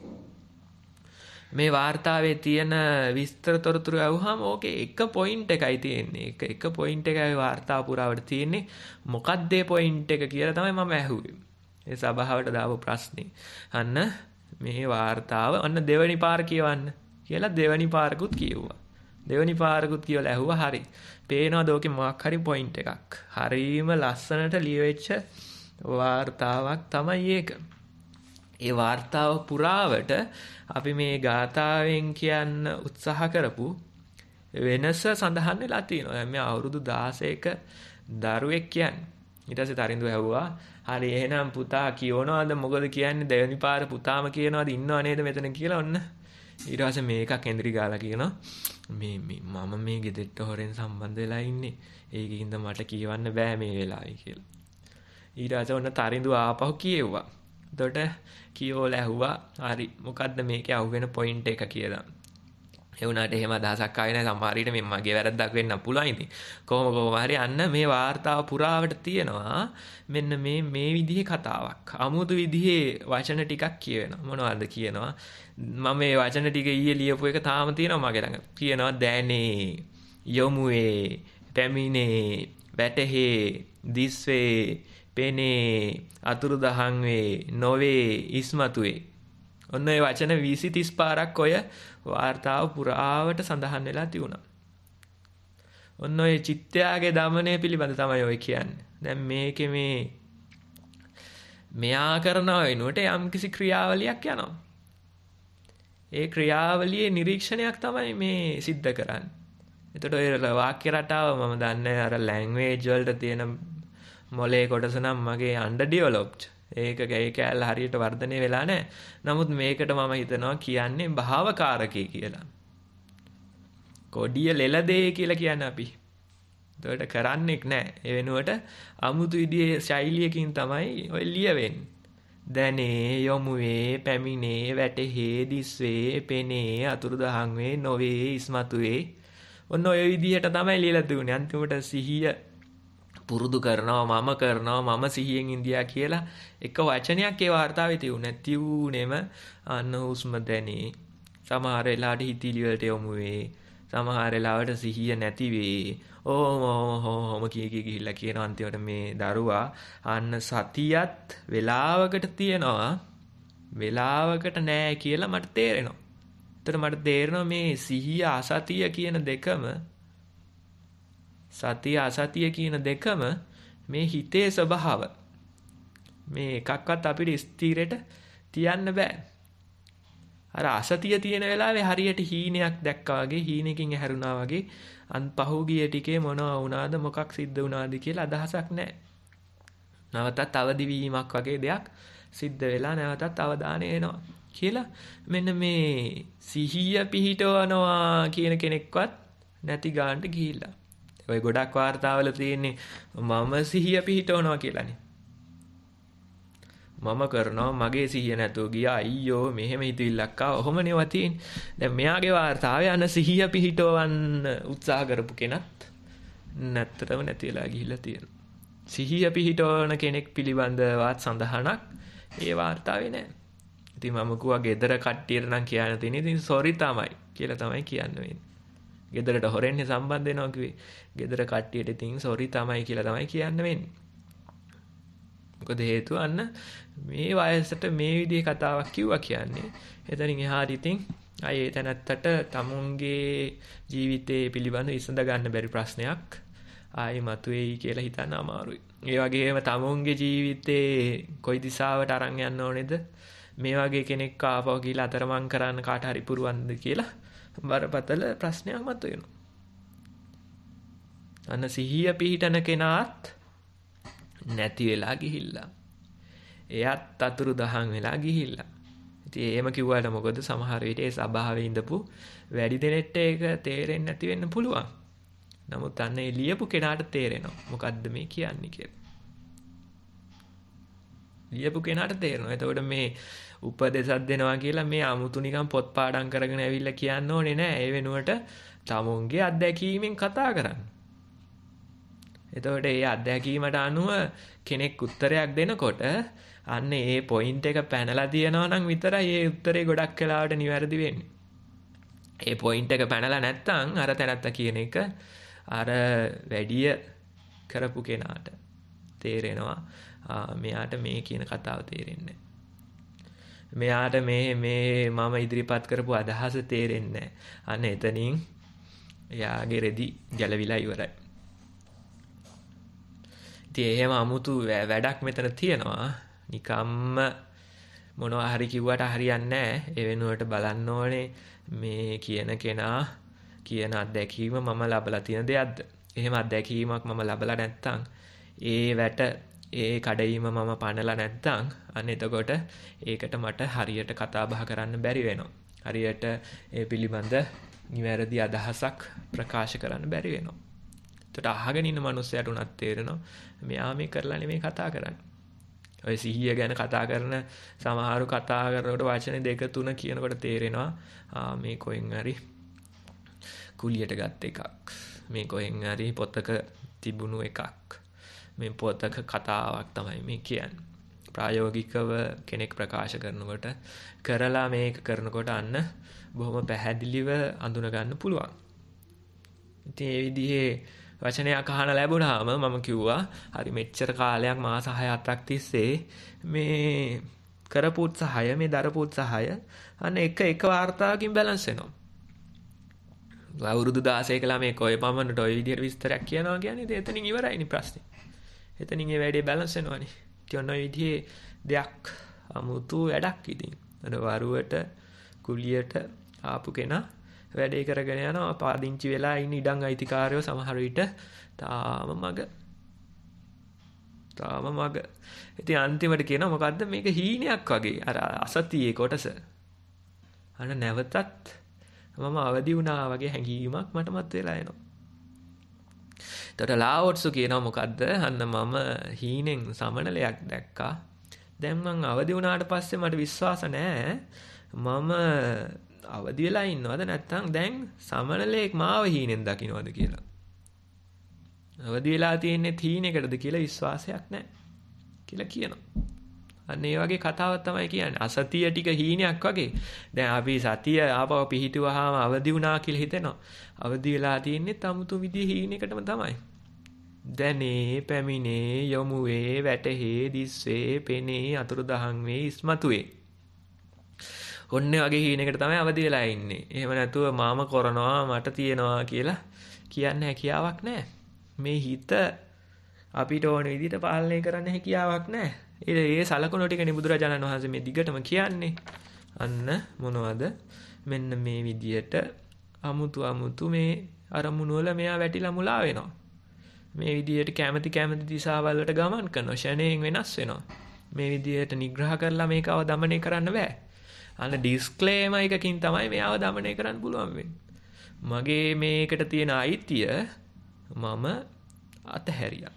Speaker 1: මේ වார்த்தාවේ තියෙන විස්තර තොරතුරු ඇහුවම ඕකේ එක පොයින්ට් එකයි තියෙන්නේ. එක පොයින්ට් එකයි වார்த்தාව පුරාවට තියෙන්නේ. මොකක්ද ඒ පොයින්ට් එක කියලා තමයි මම ඇහුවේ. ඒ සභාවට දාපු ප්‍රශ්නේ. අන්න මේ වார்த்தාව අන්න දෙවනි පාර කියවන්න කියලා දෙවනි පාරකුත් කිව්වා. දෙවනි පාරකුත් කියලා ඇහුවා හරි. පේනවාද ඕකේ මොකක් හරි පොයින්ට් එකක්. හරීම ලස්සනට ලියවෙච්ච වார்த்தාවක් තමයි ඒක. ඒ වාර්තාව පුරාවට අපි මේ ගාථාවෙන් කියන්න උත්සාහ කරපු වෙනස සඳහන් වෙලා තියෙනවා. දැන් මේ අවුරුදු 16ක දරුවෙක් කියන්නේ. ඊට පස්සේ තරිඳු ඇහුවා, "හරි එහෙනම් පුතා කියවනවාද? මොකද කියන්නේ? දෙවෙනි පාර පුතාම කියනවාද? ඉන්නව නේද මෙතන කියලා?" ඔන්න ඊට පස්සේ මේකක් එන්ද්‍රි ගාලා කියනවා, මම මේ ගෙදරට හොරෙන් සම්බන්ධ වෙලා ඉන්නේ. ඒකින්ද මට කියවන්න බෑ මේ වෙලාවේ කියලා. ඊට පස්සේ ඔන්න තරිඳු ආපහු කියෙව්වා. එතකොට කියවලා ඇහුවා, "හරි මොකද්ද මේකේ අහුවෙන පොයින්ට් එක කියලා?" ඒ වුණාට එහෙම අදහසක් ආවේ නැහැ. සමහර විට මේ මගේ වැරද්දක් වෙන්න පුළුවන් ඉතින්. කොහොම හරි අන්න මේ වාර්තාව පුරාවට තියෙනවා මෙන්න මේ විදිහේ කතාවක්. අමුතු විදිහේ වචන ටිකක් කියවෙනවා. මොනවද කියනවා? මම මේ වචන ටික ඊයේ ලියපු එක තාම තියෙනවා මගේ ළඟ. කියනවා දැනේ, යොමුවේ, පැමිණේ, වැටහේ, දිස්වේ, පෙනේ, අතුරුදහන් වේ, නොවේ, ඉස්මතුවේ. ඔන්න ඔය වචන 20-30 පාරක් ඔය වාර්තාව පුරාවට සඳහන් වෙලා තියුණා. ඔන්න ඔය චිත්තයාගේ දමනය පිළිබඳ තමයි ඔය කියන්නේ. දැන් මේකේ මෙයා කරනව වෙනුවට යම්කිසි ක්‍රියාවලියක් යනවා. ඒ ක්‍රියාවලියේ නිරීක්ෂණයක් තමයි මේ සිද්ධ කරන්නේ. එතකොට ඔය වාක්‍ය රටාව මම දන්නේ අර ලැන්ග්වේජ් වලට තියෙන මොලේ කොටස නම් මගේ අන්ඩර් ඩෙවලොප්ඩ්. ඒක කැලේ හරියට වර්ධනය වෙලා නැහැ. නමුත් මේකට මම හිතනවා කියන්නේ භාවකාරකේ කියලා. කොඩිය ලෙලදේ කියලා කියන්නේ අපි. ඒකට කරන්නෙක් නැහැ. ඒ වෙනුවට අමුතු විදිහේ ශෛලියකින් තමයි ඔය ලියවෙන්නේ. දැනේ, යොමුවේ, පැමිණේ, වැටහේ, දිස්වේ, පෙනේ, අතුරුදහන් වේ, නොවේ, ඉස්මතු වේ. ඔන්න ඔය විදිහට තමයි ලියලා තියුනේ. අන්තිමට සිහිය පුරුදු කරනවා, මම සිහියෙන් ඉන්දියා කියලා එක වචනයක් ඒ වාර්තාවේ තියුනේ. තියුනේම අන්න හුස්ම දැනේ. සමහර වෙලාවට හිතිලි වලට යොමු වේ. සමහර වෙලාවට සිහිය නැති වේ. ඕම කී ගිහිල්ලා කියන අන්තිමට මේ දරුවා අන්න සතියත් වෙලාවකට තියනවා, වෙලාවකට නෑ කියලා මට තේරෙනවා. ඒතර මට තේරෙනවා මේ සිහිය අසතිය කියන දෙකම, සතිය අසතිය කියන දෙකම මේ හිතේ ස්වභාව. මේ එකක්වත් අපිට ස්ථිරයට තියන්න බෑ. අර අසතිය තියෙන වෙලාවේ හරියට හීනයක් දැක්කා වගේ, හීනකින් ඇහැරුණා වගේ පහුගිය ටිකේ මොනවා වුණාද, මොකක් සිද්ධ වුණාද කියලා අදහසක් නැහැ. නැවතත් අවදි වීමක් වගේ දෙයක් සිද්ධ වෙලා නැවතත් අවධානය එනවා කියලා මෙන්න මේ සිහිය පිහිටවනවා කියන කෙනෙක්වත් නැති ගානට ගිහිල්ලා. ඔය ගොඩක් වාර්තාවල තියෙන්නේ මම සිහිය පිහිටවනවා කියලානේ. මම කරනවා, මගේ සිහිය නැතුව ගියා, අයියෝ මෙහෙම හිතවිල්ලක් ආවා. ඔහොම නේ වතින්. දැන් මෙයාගේ වාර්තාවේ අන සිහිය පිහිටවන්න උත්සාහ කරපු කෙනත් නැත්තරම නැති වෙලා ගිහිල්ලා තියෙනවා. සිහිය පිහිටවන කෙනෙක් පිළිබඳවත් සඳහනක් ඒ වාර්තාවේ නැහැ. ඉතින් මම කිව්වා ගෙදර කට්ටියට නම් කියන්න තියෙන්නේ ඉතින් සෝරි තමයි කියලා තමයි කියන්න වෙන්නේ. ගෙදරට හොරෙන්නේ සම්බන්ධ වෙනවා කිව්වේ. ගෙදර කට්ටියට ඉතින් සෝරි තමයි කියලා තමයි කියන්න වෙන්නේ. මොකද හේතුව අන්න මේ වයසට මේ විදිහේ කතාවක් කිව්වා කියන්නේ. එතනින් එහාට ඉතින් අය එතනත්තට තමුන්ගේ ජීවිතේ පිළිබඳව විසඳ ගන්න බැරි ප්‍රශ්නයක් ආයි මතුවේයි කියලා හිතන්න අමාරුයි. ඒ වගේම තමුන්ගේ ජීවිතේ කොයි දිශාවට අරන් යන්න ඕනේද? මේ වගේ කෙනෙක් ආපහු ගිහලා අතරමං කරන්න කාට හරි පුරුවන්ද කියලා බරපතල ප්‍රශ්නයක් මතුවෙනවා. අන්න සිහිය පිහිටන කෙනාත් නැති වෙලා ගිහිල්ලා. එයත් අතුරු දහන් වෙලා ගිහිල්ලා. ඉතින් එහෙම කිව්වට මොකද සමහර විට ඒ සබාවේ ඉඳපු වැඩි දෙනෙක්ට ඒක තේරෙන්නේ නැති වෙන්න පුළුවන්. නමුත් අන්න ඒ ලියපු කෙනාට තේරෙනවා මොකද්ද මේ කියන්නේ කියලා. ලියපු කෙනාට තේරෙනවා. එතකොට මේ උපදේශයක් දෙනවා කියලා මේ අමුතු නිකන් පොත් පාඩම් කරගෙන ඇවිල්ලා කියන්න ඕනේ නෑ. ඒ වෙනුවට තමුන්ගේ අත්දැකීමෙන් කතා කරන්න. එතකොට ඒ අත්දැකීමට අනුව කෙනෙක් උත්තරයක් දෙනකොට අන්න ඒ පොයින්ට් එක පැනලා තියනවා නම් විතරයි ඒ උත්තරේ ගොඩක් වෙලාවට නිවැරදි වෙන්නේ. ඒ පොයින්ට් එක පැනලා නැත්නම් අර තැනත්ත කියන එක අර වැඩිය කරපු කෙනාට තේරෙනවා මෙයාට මේ කියන කතාව තේරෙන්නේ නැහැ. මෙයාට මේ මම ඉදිරිපත් කරපු අදහස තේරෙන්නේ නැහැ. අන්න එතනින් එයාගේ රෙදි ගැලවිලා ඉවරයි. ඉතින් එහෙම අමුතු වැඩක් මෙතන තියෙනවා. නිකම්ම මොනවා හරි කිව්වට හරියන්නේ නැහැ. ඒ වෙනුවට බලන්න ඕනේ මේ කියන කෙනා කියන අත්දැකීම මම ලබලා තියෙන දෙයක්ද? එහෙම අත්දැකීමක් මම ලබලා නැත්තම් ඒ වැට ඒ කඩයිම මම පනලා නැත්තම් අන්න එතකොට ඒකට මට හරියට කතා බහ කරන්න බැරි වෙනවා. හරියට ඒ පිළිබඳ නිවැරදි අදහසක් ප්‍රකාශ කරන්න බැරි වෙනවා. එතකොට අහගෙන ඉන්න මිනිස්සයාට උනත් තේරෙනවා මෙයා මේ කරලා නෙමෙයි කතා කරන්නේ. ඔය සිහිය ගැන කතා කරන සමහරු කතා කරනකොට වචන දෙක තුන කියනකොට තේරෙනවා මේ කොහෙන් හරි කුලියට ගත් එකක්. මේ කොහෙන් හරි පොතක තිබුණු එකක්. මේ පොතක කතාවක් තමයි මේ කියන්නේ. ප්‍රායෝගිකව කෙනෙක් ප්‍රකාශ කරනකොට කරලා මේක කරනකොට අන්න බොහොම පැහැදිලිව අඳුන ගන්න පුළුවන්. ඉතින් ඒ විදිහේ වචනයක් අහන ලැබුණාම මම කිව්වා හරි මෙච්චර කාලයක් මාස 6-7ක් තිස්සේ මේ කරපු උත්සාහය මේ දරපු උත්සාහය අන්න එක වාර්තාවකින් බැලන්ස් වෙනවා. අවුරුදු 16 කළා මේ කොයි පමණට ඔය විදිහට විස්තරයක් කියනවා කියන්නේ එතනින් ඉවරයිනේ ප්‍රශ්නේ. එතනින් ඒ වැඩේ බැලන්ස් වෙනවනේ. ඉතින් ඔය විදිහේ දෙයක් අමුතු වැඩක් ඉතින්. අර වරුවට කුලියට ආපු කෙනා වැඩේ කරගෙන යනවා පාදිංචි වෙලා ඉන්න ඉඩම් අයිතිකාරයෝ සමහර විට තාම මග. ඉතින් අන්තිමට කියනවා මොකද්ද මේක හීනයක් වගේ අර අසතියේ කොටස. අන්න නැවතත් මම අවදි වුණා වගේ හැඟීමක් මට මත වෙලා එනවා. එතකොට ලාවොට්සු කියනවා මොකද්ද? අන්න මම හීනෙන් සමනලයක් දැක්කා. දැන් මං අවදි වුණාට පස්සේ මට විශ්වාස නැහැ. මම අවදි වෙලා ඉන්නවද නැත්නම් දැන් සමනලයක් මාව හීනෙන් දකින්නවද කියලා. අවදි වෙලා තියෙන්නේ හීනෙකටද කියලා විශ්වාසයක් නැහැ කියලා කියනවා. අන්න ඒ වගේ කතාවක් තමයි කියන්නේ. අසතිය ටික හීනයක් වගේ. දැන් අපි සතිය ආපහු පිහිටුවාම අවදි වුණා කියලා හිතෙනවා. අවදි වෙලා තියෙන්නේ 아무තු විදිහේ හීනෙකටම තමයි. දැනේ, පැමිණේ, යොමුවේ, වැටේ, දිස්වේ, පෙනේ, අතුරුදහන් වේ, ඉස්මතුවේ. ඔන්න වගේ හීනෙකට තමයි අවදි වෙලා ඉන්නේ. එහෙම නැතුව මාම කරනවා මට තියනවා කියලා කියන්න හැකියාවක් නැහැ. මේ හිත අපිට ඕන විදිහට පාලනය කරන්න හැකියාවක් නැහැ. ඒ සලකුණු ටිකනේ බුදුරජාණන් වහන්සේ මේ දිගටම කියන්නේ. අන්න මොනවද? මෙන්න මේ විදිහට අමුතු මේ අරමුණු වල මෙයා වැටිලා මුලා වෙනවා. මේ විදිහට කැමැති දිශාවල් වලට ගමන් කරනවා. ෂණයෙන් වෙනස් වෙනවා. මේ විදිහට නිග්‍රහ කරලා මේකව দমনය කරන්න බෑ. අන්න ඩිස්ක්ලේමර් එකකින් තමයි මෙයාව দমনය කරන්න පුළුවන් වෙන්නේ. මගේ මේකට තියෙන අයිතිය මම අතහැරියා.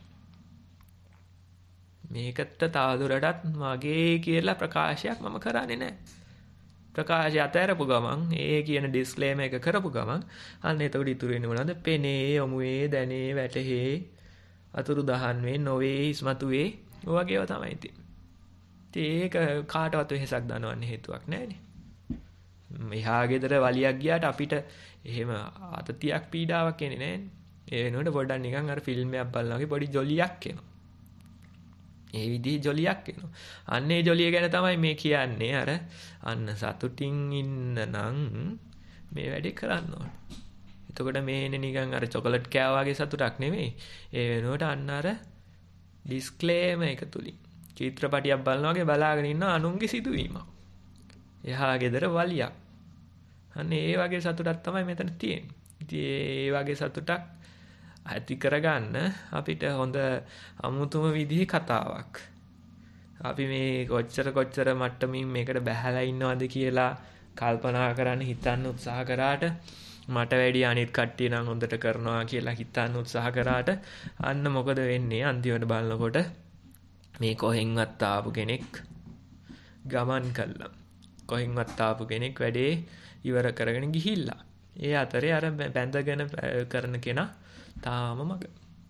Speaker 1: මේකට තවදුරටත් මගේ කියලා ප්‍රකාශයක් මම කරන්නේ නැහැ. ප්‍රකාශය අතහැරපු ගමන් ඒ කියන ඩිස්ක්ලේමර් එක කරපු ගමන් අන්න එතකොට ඉතුරු වෙන්නේ මොනවද? පෙනේ, යොමුවේ, දැනේ, වැටේ, අතුරුදහන් වේ, නොවේ, ඉස්මතුවේ ඔය වගේව තමයි ඉතින්. ඒක කාටවත් වෙහසක් දනවන්න හේතුවක් නැහැනේ. මෙහා ගෙදර වලියක් ගියාට අපිට එහෙම අතතියක් පීඩාවක් එන්නේ නැහැනේ. ඒ වෙනුවට පොඩ්ඩක් නිකන් අර ෆිල්ම් එකක් බලනවා වගේ පොඩි ජොලියක් එනවා. ඒ විදිහේ ජොලියක් එනවා. අන්න ඒ ජොලිය ගැන තමයි මේ කියන්නේ. අර අන්න සතුටින් ඉන්න නම් මේ වැඩේ කරන්න ඕන. එතකොට මේනේ නිකන් අර චොකලට් කෑවා වගේ සතුටක් නෙමෙයි. ඒ වෙනුවට අන්න අර ඩිස්ක්ලේමර් එක තුලින් චිත්‍රපටියක් බලනවා වගේ බලාගෙන ඉන්න අනුන්ගේ සිදුවීමක්. එහා ගෙදර වලියක්. අන්න ඒ වගේ සතුටක් තමයි මෙතන තියෙන්නේ. ඉතින් ඒ වගේ සතුටක් ඇති කරගන්න අපිට හොඳ අමුතුම විදිහේ කතාවක්. අපි මේ කොච්චර මට්ටමින් මේකට බැහැලා ඉන්නවද කියලා කල්පනා කරන්න හිතන්න උත්සාහ කරාට මට වැඩි අනිත් කට්ටිය නම් හොඳට කරනවා කියලා හිතන්න උත්සාහ කරාට අන්න මොකද වෙන්නේ අන්තිමට බලනකොට මේ කොහෙන්වත් ආපු කෙනෙක් ගමන් කළා. කොහෙන්වත් ආපු කෙනෙක් වැඩේ ඉවර කරගෙන ගිහිල්ලා. ඒ අතරේ අර බැඳගෙන කරන කෙනා තාම මග.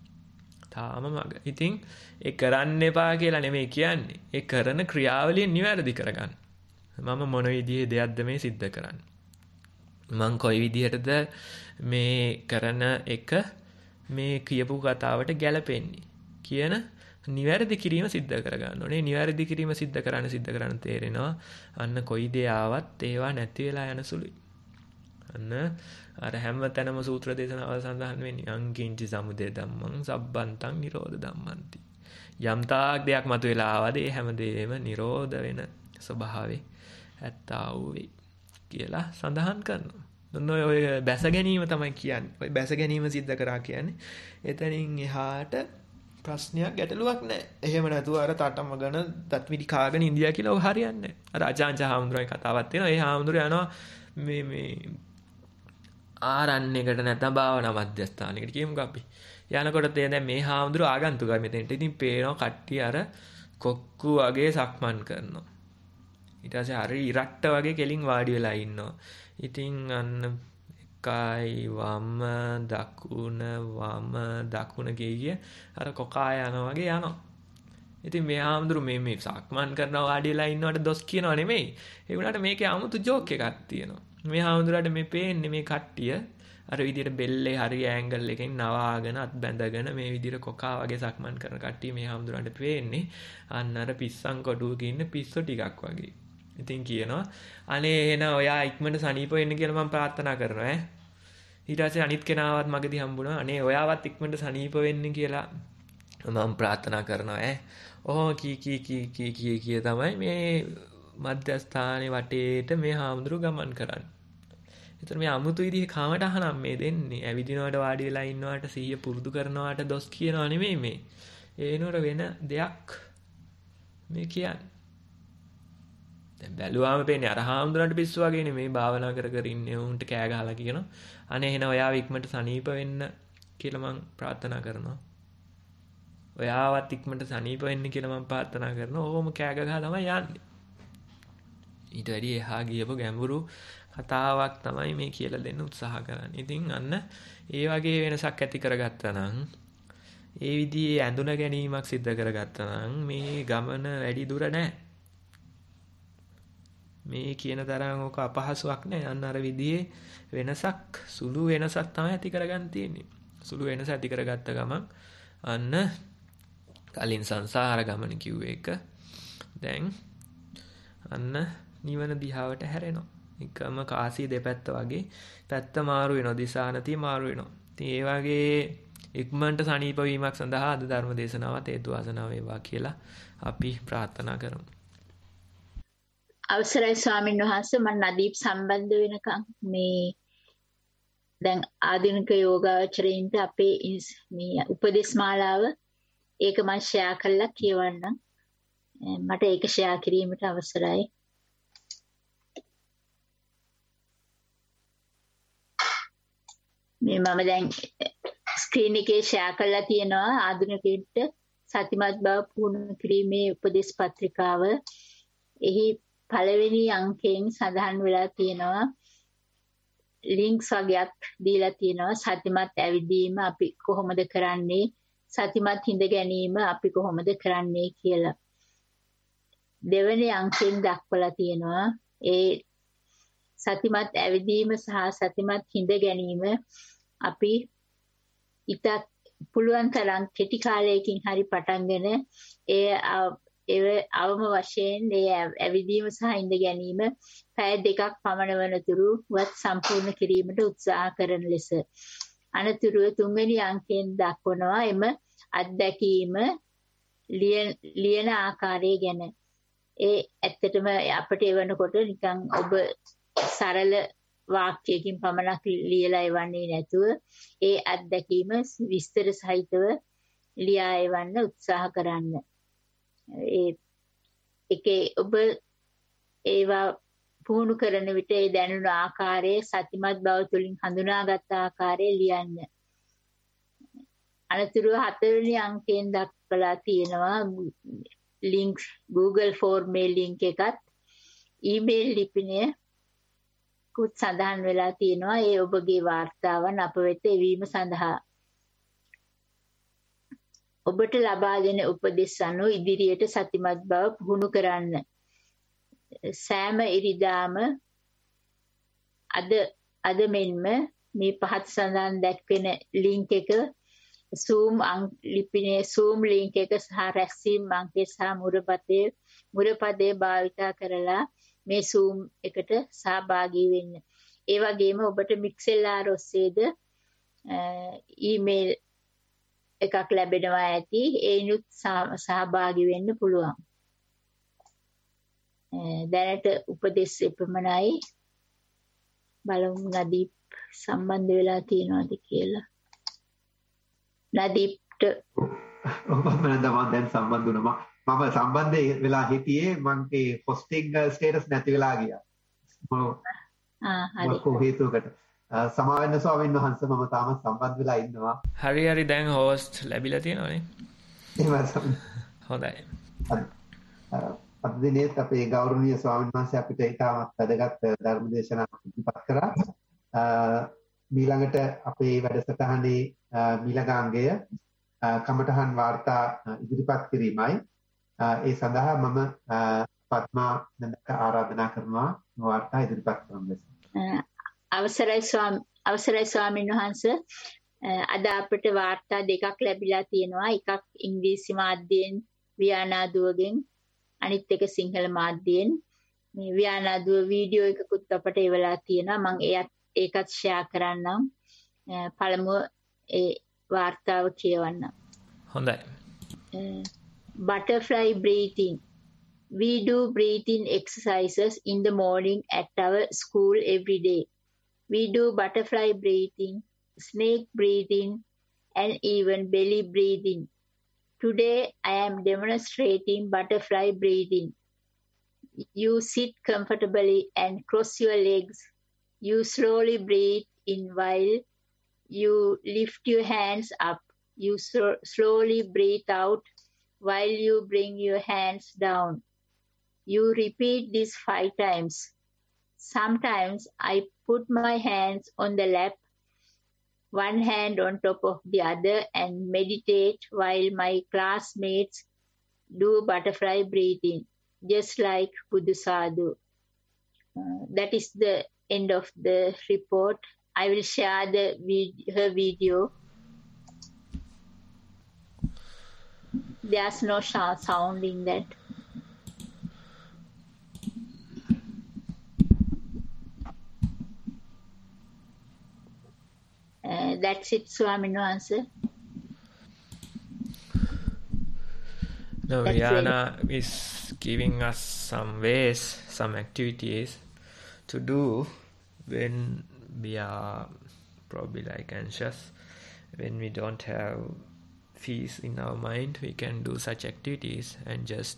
Speaker 1: ඉතින් ඒ කරන්න එපා කියලා නෙමෙයි කියන්නේ. ඒ කරන ක්‍රියාවලිය නිවැරදි කරගන්න. මම මොන විදිහේ දෙයක්ද මේ සිද්ධ කරන්නේ? මං කොයි විදිහටද මේ කරන එක මේ කියපු කතාවට ගැලපෙන්නේ කියන නිවැරදි කිරීම සිද්ධ කරගන්න ඕනේ. නිවැරදි කිරීම සිද්ධ කරන්න තේරෙනවා. අන්න කොයි දේ ආවත් ඒවා නැති වෙලා යන සුළුයි. අන්න අර හැම තැනම සූත්‍ර දේශනාවල සඳහන් වෙන්නේ අංකින්චි සමුදය ධම්මං සබ්බන්තං නිරෝධ ධම්මන්ති. යම් තාක් දෙයක් මතුවලා ආවද ඒ හැමදේම නිරෝධ වෙන ස්වභාවය ඇත්තා වූ වේ කියලා සඳහන් කරනවා. ඔන්න ඔය බැස ගැනීම තමයි කියන්නේ. ඔය බැස ගැනීම සිද්ධ කරා කියන්නේ. එතනින් එහාට ප්‍රශ්නයක් ගැටලුවක් නැහැ. එහෙම නැතුව අර තටමගෙන දත් මිටි කාගෙන ඉන්දියා කියලා ඔය හරියන්නේ නැහැ. අර අජාංච හාමුදුරුවෝ කතාවක් තියෙනවා. ඒ හාමුදුරුවෝ යනවා මේ ආරණ්‍යයකට නැත්නම් භාවනා මධ්‍යස්ථානයකට කියමුකෝ අපි. යනකොට දැන් මේ හාමුදුරුවෝ ආගන්තුකයි මෙතෙන්ට. ඉතින් පේනවා කට්ටිය අර කොක්කු වගේ සක්මන් කරනවා. ඊට පස්සේ හරි ඉරට්ට වගේ කෙලින් වාඩි වෙලා ඉන්නවා. ඉතින් අන්න එකයි වම දකුණ ගිය අර කොකා යනවා වගේ යනවා. ඉතින් මේ හාමුදුරුවෝ මේ සක්මන් කරනවා වාඩි වෙලා ඉන්නවට දොස් කියනවා නෙමෙයි. ඒ වුණාට මේකේ 아무තු ජෝක් එකක් තියෙනවා. මේ හාමුදුරුවන්ට මේ පේන්නේ මේ කට්ටිය අර විදිහට බෙල්ලේ හරි ඇන්ගල් එකෙන් නවාගෙන අත් බැඳගෙන මේ විදිහට කොකා වගේ සක්මන් කරන කට්ටිය මේ හාමුදුරුවන්ට පේන්නේ අන්න අර පිස්සන් කොටුවක ඉන්න පිස්සෝ ටිකක් වගේ. ඉතින් කියනවා අනේ එහෙනම් ඔයා ඉක්මනට සනීප වෙන්න කියලා මම ප්‍රාර්ථනා කරනවා ඈ. ඊට පස්සේ අනිත් කෙනාවත් මගදී හම්බුණා. අනේ ඔයාවත් ඉක්මනට සනීප වෙන්න කියලා මම ප්‍රාර්ථනා කරනවා ඈ. ඔහොම කී තමයි මේ මධ්‍යස්ථානයේ වටේට මේ හාමුදුරු ගමන් කරන්නේ. ඒතර මේ අමුතු විදිහේ කාමටහනම් මේ දෙන්නේ. ඇවිදිනවට වාඩි වෙලා ඉන්නවට සිහිය පුරුදු කරනවට දොස් කියනවා නෙමෙයි මේ. ඒනොර වෙන දෙයක් මේ කියන්නේ. දැන් බැලුවාම පේන්නේ අර හාමුදුරන්ට පිස්සු වගේනේ මේ භාවනා කර ඉන්නේ උන්ට කෑ ගහලා කියනවා. අනේ එහෙනම් ඔයාව ඉක්මනට සනීප වෙන්න කියලා මම ප්‍රාර්ථනා කරනවා. ඔයාවත් ඉක්මනට සනීප වෙන්න කියලා මම ප්‍රාර්ථනා කරනවා. ඕම කෑ ගහලා තමයි යන්නේ. ඊට වැඩි එහා ගියපු ගැඹුරු කතාවක් තමයි මේ කියලා දෙන්න උත්සාහ කරන්නේ. ඉතින් අන්න ඒ වගේ වෙනසක් ඇති කරගත්තා නම් ඒ විදිහේ ඇඳුන ගැනීමක් සිද්ධ කරගත්තා නම් මේ ගමන වැඩි දුර නැහැ. මේ කියන තරම් ඕක අපහසුයක් නෑ. අන්න අර විදිහේ වෙනසක් සුළු වෙනසක් තමයි ඇති කරගන්න තියෙන්නේ. සුළු වෙනස ඇති කරගත්ත ගමන් අන්න කලින් සංසාර ගමන කිව්ව එක දැන් අන්න නිවන දිහාවට හැරෙනවා. එකම කාසිය දෙපැත්ත වගේ පැත්ත මාරු වෙනවා. දිශානතිය මාරු වෙනවා. ඉතින් ඒ වගේ ඉක්මනට සනීප වීමක් සඳහා අද ධර්ම දේශනාවත් හේතු වාසනා වේවා කියලා අපි ප්‍රාර්ථනා කරමු.
Speaker 2: අවසරයි ස්වාමීන් වහන්සේ මම නදීප් සම්බන්ධ වෙනකම් මේ දැන් ආධුනික යෝගාචරයින්ට අපේ මේ උපදේශ මාලාව ඒක මම ෂෙයා කරලා කියවන්නම්. මට ඒක ෂෙයා කිරීමට අවසරයි. මේ මම දැන් ස්ක්‍රීන් එකේ ෂෙයා කරලා තියෙනවා ආධුනිකයින්ට සතිමත් බව පුහුණු කිරීමේ උපදේශ පත්‍රිකාව. එහි පළවෙනි අංකයෙන් සඳහන් වෙලා තියෙනවා ලින්ක්ස් වගේක් දීලා තියෙනවා සතිමත් ඇවිදීම අපි කොහොමද කරන්නේ සතිමත් හිඳ ගැනීම අපි කොහොමද කරන්නේ කියලා. දෙවෙනි අංකයෙන් දක්වලා තියෙනවා ඒ සතිමත් ඇවිදීම සහ සතිමත් හිඳ ගැනීම අපි ඊට පුළුවන් තරම් කෙටි කාලයකින් හරි පටන්ගෙන ඒ අවම වශයෙන් ඒ ඇවිදීම සහ ඉඳ ගැනීම පැය දෙකක් පමණ වනතුරු වත් සම්පූර්ණ කිරීමට උත්සාහ කරන ලෙස අනතුරුව තුන්වෙනි අංකයෙන් දක්වනවා එම අත්දැකීම ලියන ආකාරය ගැන. ඒ ඇත්තටම අපිට එවනකොට නිකන් ඔබ සරල වාක්‍යයකින් පමණක් ලියලා එවන්නේ නැතුව ඒ අත්දැකීම විස්තර සහිතව ලියා එවන්න උත්සාහ කරන්න. ඒකේ ඔබ ඒවා පුහුණු කරන විට ඒ දැනුණු ආකාරයේ සතිමත් බව තුළින් හඳුනාගත් ආකාරය ලියන්න. අනතුරුව 4 වෙනි අංකයෙන් දක්වලා තියෙනවා ලින්ක් Google ෆෝර්මේ ලින්ක් එකත් ඊමේල් ලිපිනය කුත් සඳහන් වෙලා තියෙනවා ඒ ඔබගේ වාර්තාවන් අප වෙත එවීම සඳහා. ඔබට ලබා දෙන උපදෙස් අනුව ඉදිරියට සතිමත් බව පුහුණු කරන්න. සෑම ඉරිදාම අද මෙන්ම මේ පහත් සඳහන් දැක්වෙන ලින්ක් එක Zoom ලින්ක් එක සහ රැස්වීම් අංකය සහ මුරපදේ භාවිතා කරලා මේ Zoom එකට සහභාගී වෙන්න. ඒ වගේම ඔබට Mixlr ඔස්සේද ඊමේල් එකක් ලැබෙනවා ඇති. ඒනුත් සහභාගී වෙන්න පුළුවන්. දැනට උපදෙස් එපමණයි. බලමු නදීප් සම්බන්ධ වෙලා තියෙනවද කියලා. නදීප්ට
Speaker 3: මම දැන් සම්බන්ධ වුණා. මම සම්බන්ධ වෙලා හිටියේ මගේ පොස්ටිං ස්ටේටස් නැති වෙලා ගියා.
Speaker 2: හරි.
Speaker 3: හේතුවකට සමාවෙන්න ස්වාමීන් වහන්සේ මම තාම සම්බන්ධ වෙලා ඉන්නවා.
Speaker 1: හරි දැන් හෝස්ට් ලැබිලා තියෙනවනේ.
Speaker 3: එහෙමයි.
Speaker 1: හොඳයි.
Speaker 3: අද දිනේත් අපේ ගෞරවනීය ස්වාමීන් වහන්සේ අපිට ඉතාමත් වැදගත් ධර්ම දේශනාවක් ඉදිරිපත් කරා. ඊළඟට අපේ වැඩසටහනේ ඊළඟ අංගය කමඨහන් වාර්තා ඉදිරිපත් කිරීමයි. ඒ සඳහා මම පద్මා නන්දට ආරාධනා කරනවා වාර්තා ඉදිරිපත් කරන්න ලෙස.
Speaker 2: අවසරයි ස්වාමීන් වහන්සේ. අද අපිට වාර්තා දෙකක් ලැබිලා තියෙනවා. එකක් ඉංග්‍රීසි මාධ්‍යයෙන් වියානාදුවගෙන්, අනිත් එක සිංහල මාධ්‍යයෙන්. මේ වියානාදුව වීඩියෝ එකකුත් අපට එවලා තියෙනවා. මම ඒකත් ෂෙයා කරන්නම්. පළමුව ඒ වාර්තාව කියවන්න.
Speaker 1: හොඳයි.
Speaker 2: Butterfly breathing. We do breathing exercises in the morning at our school every day. We do butterfly breathing, snake breathing, and even belly breathing. Today I am demonstrating butterfly breathing. You sit comfortably and cross your legs. You slowly breathe in while you lift your hands up. You slowly breathe out while you bring your hands down. You repeat this 5 times. Sometimes I put my hands on the lap, one hand on top of the other, and meditate while my classmates do butterfly breathing, just like Buddha Sadhu. That is the end of the report. I will share her video. There's no sound in that. That's it, Swamin Wansa.
Speaker 1: Now Rihanna is giving us some ways, some activities to do when we are probably like anxious, when we don't have peace in our mind. We can do such activities and just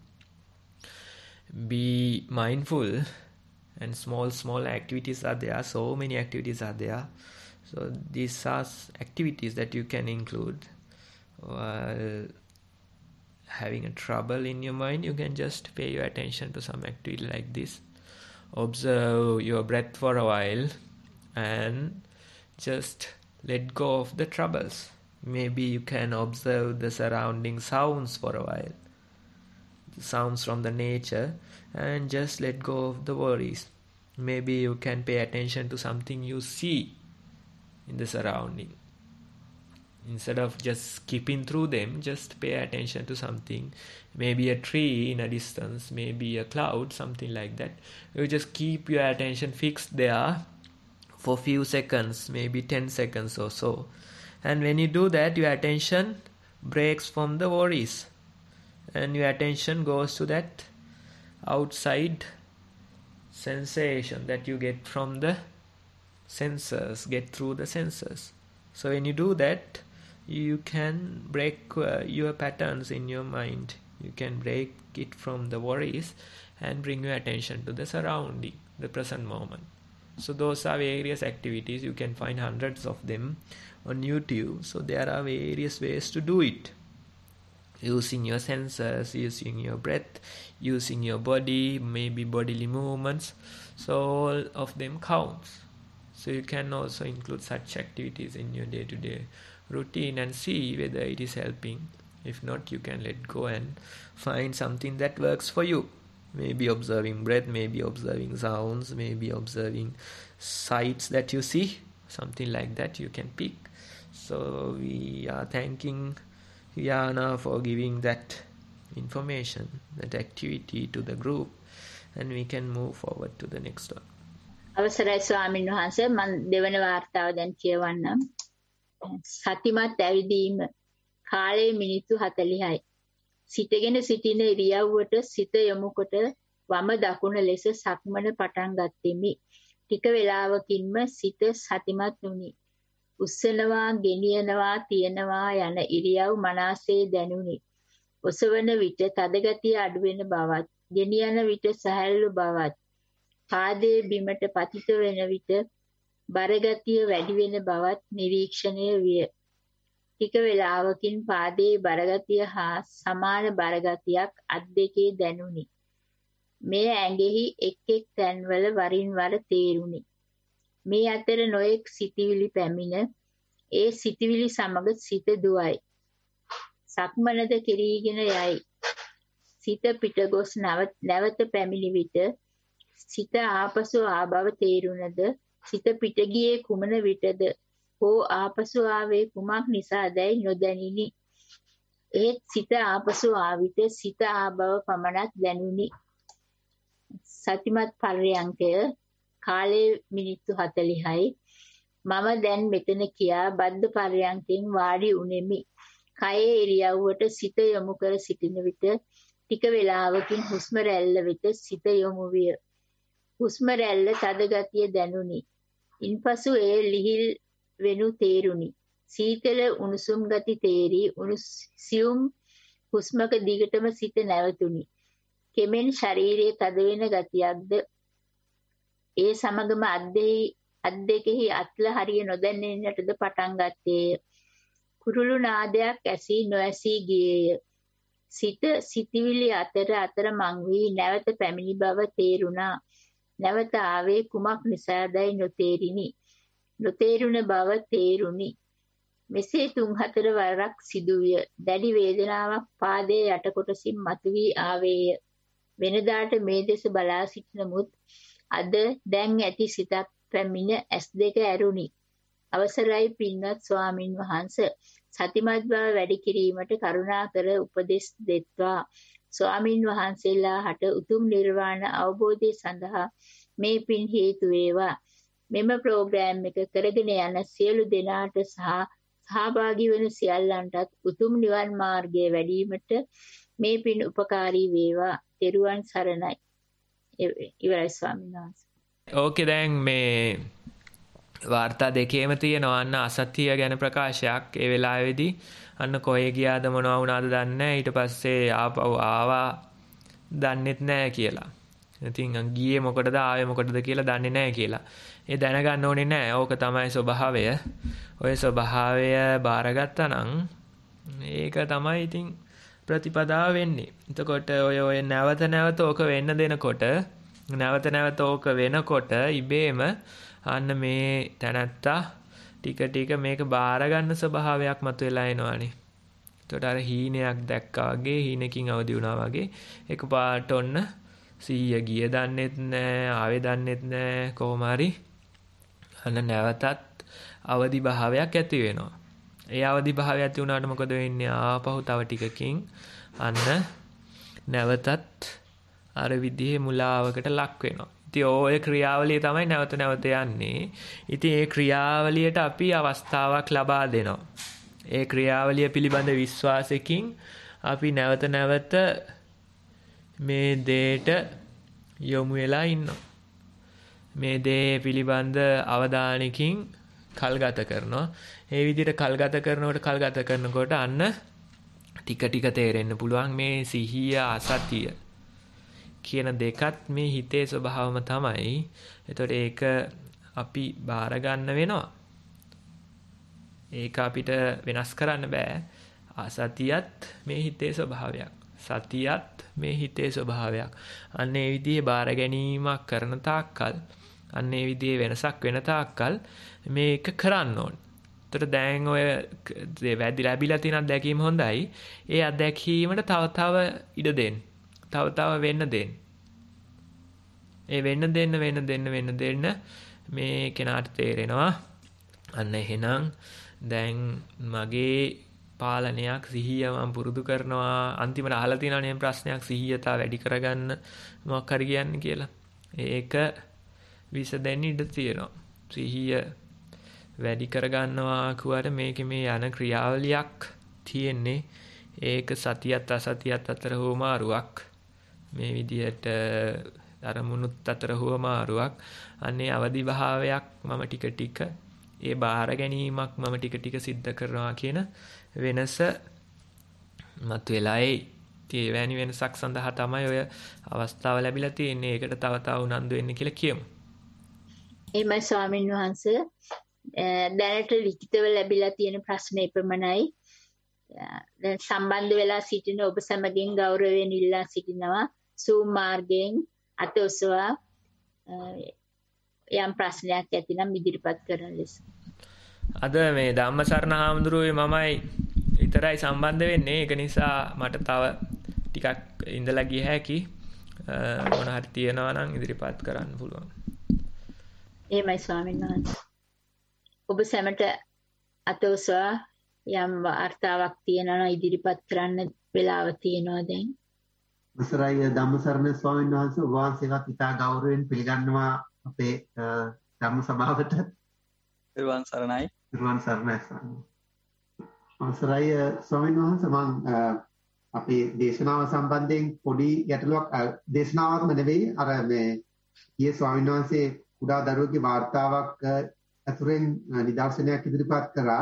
Speaker 1: be mindful. And small activities are there. So many activities are there. So these are activities that you can include while having a trouble in your mind. You can just pay your attention to some activity like this. Observe your breath for a while and just let go of the troubles. Maybe you can observe the surrounding sounds for a while, the sounds from the nature, and just let go of the worries. Maybe you can pay attention to something you see in the surrounding. Instead of just skipping through them, just pay attention to something. Maybe a tree in a distance, maybe a cloud, something like that. You just keep your attention fixed there for few seconds, maybe 10 seconds or so. And when you do that, your attention breaks from the worries and your attention goes to that outside sensation that you get from the senses, get through the senses. So when you do that, you can break your patterns in your mind. You can break it from the worries and bring your attention to the surrounding, the present moment. So those are various activities. You can find hundreds of them on YouTube. So there are various ways to do it. Using your senses, using your breath, using your body, maybe bodily movements. So all of them counts. So you can also include such activities in your day-to-day routine and see whether it is helping. If not, you can let go and find something that works for you. Maybe observing breath, maybe observing sounds, maybe observing sights that you see, something like that you can pick. So we are thanking Yana for giving that information, that activity to the group, and we can move forward to the next one.
Speaker 2: අවසරයි ස්වාමීන් වහන්සේ. මම දෙවන වාර්තාව දැන් කියවන්නම්. සතිමත් ඇවිදීම කාලයේ මිනිත්තු 40යි. සිටගෙන සිටින ඉරියව්වට සිත යොමුකොට වම දකුණ ලෙස සක්මන පටන් ගත්ෙමි. ටික වේලාවකින්ම සිත සතිමත් වුනි. උස්සනවා, ගෙනියනවා, තියනවා යන ඉරියව් මනසේ දැනුනි. ඔසවන විට තද ගතිය අඩු වෙන බවත්, ගෙනියන විට සහැල්ලු බවත්, පාදයේ බිමට පතිත වෙන විට බර ගතිය වැඩි වෙන බවත් නිරීක්ෂණය විය. ටික වේලාවකින් පාදයේ බර ගතිය හා සමාන බර ගතියක් අත් දෙකේ දැනුනි. මේ ඇඟෙහි එක් එක් තැන්වල වරින් වර තේරුනි. මේ අතර නොයෙක් සිතිවිලි පැමිණ ඒ සිතිවිලි සමග සිත දුවයි. සක්මනද කෙරීගෙන යයි. සිත පිටගොස් නැවත පැමිණි විට සිත ආපසු ආ බව තේරුණද, සිත පිට ගියේ කුමන විටද හෝ ආපසු ආවේ කුමක් නිසාදැයි නොදැනිනි. ඒත් සිත ආපසු ආ විට සිත ආ බව පමණක් දැනුනි. සතිමත් පර්යංකය කාලේ මිනිත්තු 40යි. මම දැන් මෙතන කියා බද්ධ පර්යංකෙන් වාඩි උනේමි. කයේ ඉරියව්වට සිත යොමු කර සිටින විට ටික වේලාවකින් හුස්ම රැල්ල වෙත සිත යොමු විය. හුස්ම රැල්ල තද ගතිය දැනුනි. ඉන්පසු ඒ ලිහිල් වෙනු තේරුනි. සීතල උණුසුම් ගති තේරි සියුම් හුස්මක දිගටම සිත නැවතුනි. කෙමෙන් ශරීරයේ තද වෙන ගතියක්ද ඒ සමගම අත් දෙකෙහි අත්ල හරිය නොදැනෙන්නටද පටන් ගත්තේය. කුරුළු නාදයක් ඇසී නොඇසී ගියේය. සිත සිතිවිලි අතර මං වී නැවත පැමිණි බව තේරුණා. නැවත ආවේ කුමක් නිසාදයි නොතේරිනි. නොතේරුණ බව තේරුණි. මෙසේ 3-4 වරක් සිදුවිය. දැඩි වේදනාවක් පාදයේ යට කොටසින් මතුවී ආවේය. වෙනදාට මේ දෙස බලා සිටිනමුත් අද දැන් ඇති සිතක් පැමිණ S2 ඇරුණි. අවසරයි පින්වත් ස්වාමින් වහන්සේ. සතිමත් බව වැඩි කිරීමට කරුණාකර උපදෙස් දෙත්වා. ස්වාමින් වහන්සේලා හට උතුම් නිර්වාණ අවබෝධය සඳහා මේ පින් හේතු වේවා. මෙම ප්‍රෝග්‍රෑම් එක කරගෙන යන සියලු දෙනාට සහභාගී වන සියල්ලන්ටත් උතුම් නිවන් මාර්ගය වැඩිවීමට මේ පින් උපකාරී වේවා. තෙරුවන් සරණයි. ඉවරයි ස්වාමීන් වහන්සේ.
Speaker 1: ඕකේ, දැන් මේ වාර්තා දෙකේම තියෙනවා අන්න අසත්‍ය ගැන ප්‍රකාශයක්. ඒ වෙලාවේදී අන්න කොහේ ගියාද මොනවා වුණාද දන්නේ නැහැ. ඊට පස්සේ ආපහු ආවා දන්නෙත් නැහැ කියලා. ඉතින් ගියේ මොකටද ආවේ මොකටද කියලා දන්නේ නැහැ කියලා. ඒ දැනගන්න ඕනේ නැහැ. ඕක තමයි ස්වභාවය. ඔය ස්වභාවය බාරගත්තා නම් ඒක තමයි ඉතින් ප්‍රතිපදාව වෙන්නේ. එතකොට ඔය නැවත ඕක වෙන්න දෙනකොට නැවත ඕක වෙනකොට ඉබේම අන්න මේ තැනත්තා ටික මේක බාර ගන්න ස්වභාවයක් මතුවලා එනවානේ. එතකොට අර හීනයක් දැක්කා වගේ, හීනකින් අවදි වුණා වගේ එකපාරට ඔන්න 100 ගිය දන්නෙත් නැහැ, ආවේ දන්නෙත් නැහැ. කොහොම හරි අන්න නැවතත් අවදි භාවයක් ඇති වෙනවා. ඒ අවදි භාවය ඇති වුණාට මොකද වෙන්නේ? ආපහු තව ටිකකින් අන්න නැවතත් අර විදිහේ මුලාවකට ලක් වෙනවා. ඉතින් ඔය ක්‍රියාවලිය තමයි නැවත යන්නේ. ඉතින් ඒ ක්‍රියාවලියට අපි අවස්ථාවක් ලබා දෙනවා. ඒ ක්‍රියාවලිය පිළිබඳ විශ්වාසයෙන් අපි නැවත මේ දේට යොමු වෙලා ඉන්නවා. මේ දේ පිළිබඳ අවධානයකින් කල්ගත කරනවා. ඒ විදිහට කල්ගත කරනකොට අන්න ටික තේරෙන්න පුළුවන් මේ සිහිය අසතිය කියන දෙකත් මේ හිතේ ස්වභාවම තමයි. එතකොට ඒක අපි බාර ගන්න වෙනවා. ඒක අපිට වෙනස් කරන්න බෑ. අසතියත් මේ හිතේ ස්වභාවයක්. සතියත් මේ හිතේ ස්වභාවයක්. අන්න ඒ විදිහේ බාර ගැනීමක් කරන තාක්කල්, අන්න ඒ විදිහේ වෙනසක් වෙන තාක්කල් මේක කරන්න ඕන. එතකොට දැන් ඔය වැඩි ලැබිලා තියෙන අත්දැකීම හොඳයි. ඒ අත්දැකීමට තව ඉඩ දෙන්න. තව වෙන්න දෙන්න. ඒ වෙන්න දෙන්න මේ කෙනාට තේරෙනවා. අන්න එහෙනම් දැන් මගේ පාලනයක් සිහිය මම පුරුදු කරනවා. අන්තිමට අහලා තියෙනවනේ ප්‍රශ්නයක් සිහිය තා වැඩි කරගන්න මොකක් හරි කියන්නේ කියලා. ඒක විසඳෙන්න ඉඩ තියෙනවා. සිහිය වැඩි කරගන්නවා කියුවාට මේකේ මේ යන ක්‍රියාවලියක් තියෙන්නේ. ඒක සතියත් අසතියත් අතර හෝමාරුවක්. මේ විදිහට අරමුණුත් අතර හුවමාරුවක්. අන්නේ අවදි භාවයක් මම ටික ටික ඒ බාර ගැනීමක් මම ටික ටික සිද්ධ කරනවා කියන වෙනස මතුවලා එයි. ඒ වැනි වෙනසක් සඳහා තමයි ඔය අවස්ථාව ලැබිලා තියෙන්නේ. ඒකට තව තව උනන්දු වෙන්න කියලා කියමු.
Speaker 2: එමයි ස්වාමීන් වහන්සේ දැනට ලිඛිතව ලැබිලා තියෙන ප්‍රශ්න එපමණයි. දැන් සම්බන්ධ වෙලා සිටින ඔබ සමගින් ගෞරවයෙන් ඉල්ලා සිටිනවා සූම් මාර්ගයෙන් අත ඔසවා යම් ප්‍රශ්නයක් ඇතිනම් ඉදිරිපත් කරන ලෙස.
Speaker 1: අද මේ ධම්මසරණ හාමුදුරුවෝ මමයි විතරයි සම්බන්ධ වෙන්නේ. ඒක නිසා මට තව ටිකක් ඉඳලා ගිය හැකි මොන හරි තියෙනවා නම් ඉදිරිපත් කරන්න පුළුවන්.
Speaker 2: එහෙමයි ස්වාමීන් වහන්සේ. ඔබ සැමට අත ඔසවා යම් වார்த்தාවක් තියෙනවා නම් ඉදිරිපත් කරන්න වෙලාව තියෙනවා දැන්.
Speaker 3: අවසරයි ධම්මසරණ ස්වාමීන් වහන්සේ ඔබ වහන්සේවත් ඉතා ගෞරවයෙන් පිළිගන්නවා අපේ ධම්ම සභාවට.
Speaker 4: පිරුවන් සරණයි.
Speaker 3: පිරුවන් සරණයි. අවසරයි ස්වාමීන් වහන්සේ මම අපේ දේශනාව සම්බන්ධයෙන් පොඩි ගැටලුවක් දේශනාවක්ම නෙවෙයි අර මේ ඊයේ ස්වාමීන් වහන්සේ කුඩා දරුවෙකුගේ වාර්තාවක් අතුරෙන් නිදර්ශනයක් ඉදිරිපත් කරා.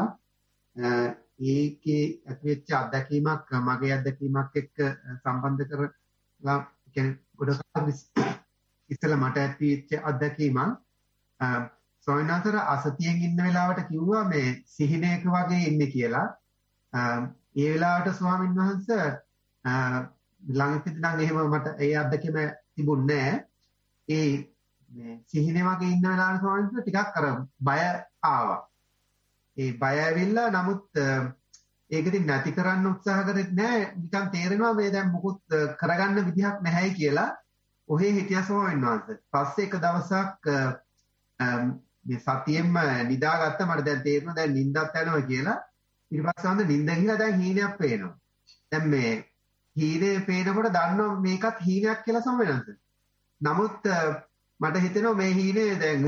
Speaker 3: ඒකේ ඇතිවෙච්ච අත්දැකීමක් මගේ අත්දැකීමක් එක්ක සම්බන්ධ කරලා කියන්නේ ගොඩක් ඉස්සෙල්ලා මට ඇතිවෙච්ච අත්දැකීමක් ස්වාමීන් වහන්සේ අසතියෙන් ඉන්න වෙලාවට කිව්වා මේ සිහිනයක වගේ ඉන්නේ කියලා. ඒ වෙලාවට ස්වාමීන් වහන්සේ ළඟදී නම් එහෙම මට ඒ අත්දැකීම තිබුණේ නැහැ. ඒ මේ සිහිනේ වගේ ඉන්න වෙලාවට ස්වාමීන් වහන්සේ ටිකක් අර බය ආවා. ඒ බය ඇවිල්ලා නමුත් ඒක ඉතින් නැති කරන්න උත්සාහ කරෙත් නැහැ. නිකන් තේරෙනවා මේ දැන් මොකුත් කරගන්න විදිහක් නැහැයි කියලා. ඔහේ හිටියා ස්වාමීන් වහන්සේ. පස්සේ එක දවසක් මේ සතියෙම නිදාගත්ත මට දැන් තේරෙනවා දැන් නිින්දත් යනවා කියලා. ඊට පස්සේ වන්ද නිින්ද ගිහලා දැන් හීනයක් පේනවා. දැන් මේ හීනේ පේනකොට දන්නවා මේකත් හීනයක් කියලා ස්වාමීන් වහන්සේ. නමුත් මට හිතෙනවා මේ හීනේ දැන්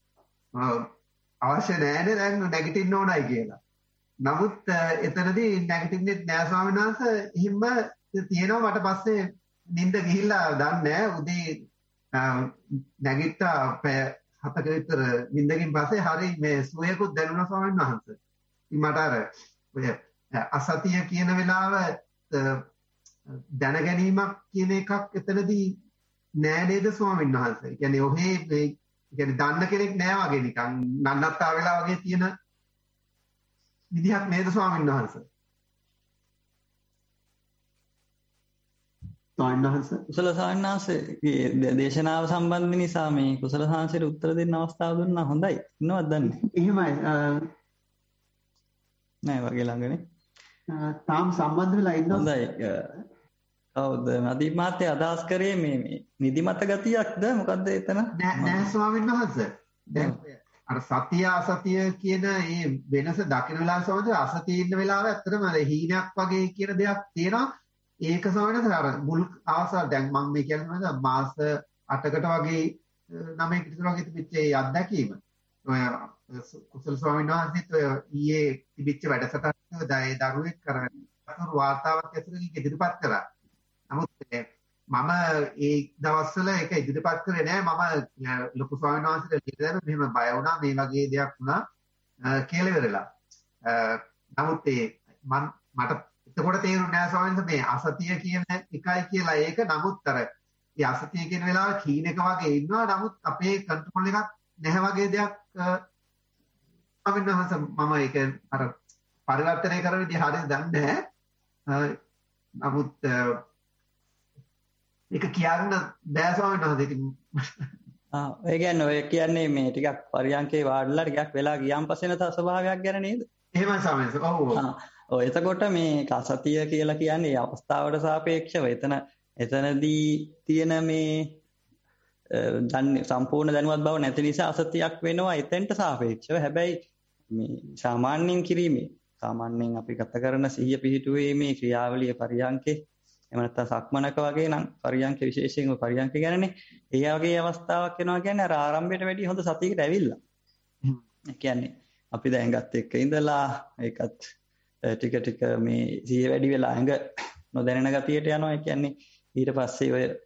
Speaker 3: අවශ්‍ය නැහැනේ දැන් නැගිටින්න ඕනයි කියලා. නමුත් එතනදී නැගිටින්නෙත් නෑ ස්වාමීන් වහන්සේ. එහෙම තියෙනවා මට පස්සේ නිින්ද ගිහිල්ලා දන්නේ නැහැ. උදේ නැගිට්ටා 7ක විතර නිින්දකින් පස්සේ හරි මේ සුවයකුත් දැනුණා ස්වාමීන් වහන්සේ. මට අර ඔය අසතිය කියන වෙලාව දැන ගැනීමක් කියන එකක් එතනදී නෑ නේද ස්වාමීන් වහන්සේ. ඒ කියන්නේ ඔහේ මේ කියන්නේ දන්න කෙනෙක් නෑ වගේ නිකන් නන්නත්තා වෙලා වගේ තියෙන විදිහක් නේද ස්වාමීන් වහන්සේ. ස්වාමීන් වහන්සේ
Speaker 4: කුසල සාන්නාසේ දේශනාව සම්බන්ධ නිසා මේ කුසල සාංශයට උත්තර දෙන්න අවස්ථාව දුන්නා හොඳයි. ඉන්නවද දන්නේ?
Speaker 3: එහෙමයි.
Speaker 4: නෑ වගේ ළඟනේ.
Speaker 3: තාම සම්බන්ධ වෙලා ඉන්නවා.
Speaker 4: හොඳයි. කවුද? අදීප් මාත්‍ය අදහස් කරේ මේ නිදිමත ගතියක්ද මොකද්ද එතන?
Speaker 3: නෑ ස්වාමීන් වහන්සේ. දැන් අර සතිය අසතිය කියන මේ වෙනස දකින වෙලාව සමහර අසතිය ඉන්න වෙලාව ඇත්තටම හීනයක් වගේ කියන දෙයක් තියෙනවා. ඒක සමහරවිට අර මුල් අවසාන දැන් මම මේ කියන්නේ මාස 8කට වගේ 9කට විතර වගේ තිබිච්ච ඒ අත්දැකීම. ඔය කුසල ස්වාමීන් වහන්සේත් ඔය ඊයේ තිබිච්ච වැඩසටහන ඒ දරුවෙක් කරගෙන වාර්තාවක් ඇතුළේ ඉදිරිපත් කරා. නමුත් මම ඒ දවස්වල ඒක ඉදිරිපත් කරේ නෑ. මම ලොකු ස්වාමීන් වහන්සේට ලියලා මෙහෙම බය වුණා මේ වගේ දෙයක් වුණා කියලා ඉවරලා. නමුත් මට එතකොට තේරුන්නේ නෑ ස්වාමීන් වහන්සේ මේ අසතිය කියන එකයි කියලා. ඒක නමුත් අර මේ අසතිය කියන වෙලාව කීනක වගේ ඉන්නවා. නමුත් අපේ කන්ට්‍රෝල් එකක් නැහැ වගේ දෙයක් ස්වාමීන් වහන්සේ මම ඒක අර පරිවර්තනය කරන විදිහ හරියට දන්නේ නැහැ. නමුත් ඒක කියන්න බෑ ස්වාමීන් වහන්සේ.
Speaker 4: ඒ කියන්නේ ඔය කියන්නේ මේ ටිකක් පරියන්කේ වාඩිලා ටිකක් වෙලා ගියාන් පස්සේ නැත ස්වභාවයක් ගැන නේද?
Speaker 3: එහෙමයි ස්වාමීන් වහන්සේ. ඔව්.
Speaker 4: ඔව් එතකොට මේ සතිය කියලා කියන්නේ අවස්ථාවට සාපේක්ෂව එතනදී තියෙන මේ සම්පූර්ණ දැනුවත් බව නැති නිසා අසතියක් වෙනවා එතෙන්ට සාපේක්ෂව. හැබැයි මේ සාමාන්‍යයෙන් කිරීමේ සාමාන්‍යයෙන් අපි ගත කරන සිහිය පිහිටුවේ මේ ක්‍රියාවලිය පරියන්කේ එහෙම නැත්නම් සක්මනක වගේ නම් පරියන්කේ විශේෂයෙන්ම පරියන්කේ ගැනනේ ඒ වගේ අවස්ථාවක් වෙනවා කියන්නේ අර ආරම්භයට වැඩිය හොඳ සතියකට ඇවිල්ලා. ඒ කියන්නේ අපි දැන් ගත් එක්ක ඉඳලා ඒකත් ටික ටික මේ සිහිය වැඩි වෙලා ඇඟ නොදැනෙන ගතියට යනවා. ඒ කියන්නේ ඊට පස්සේ ඔය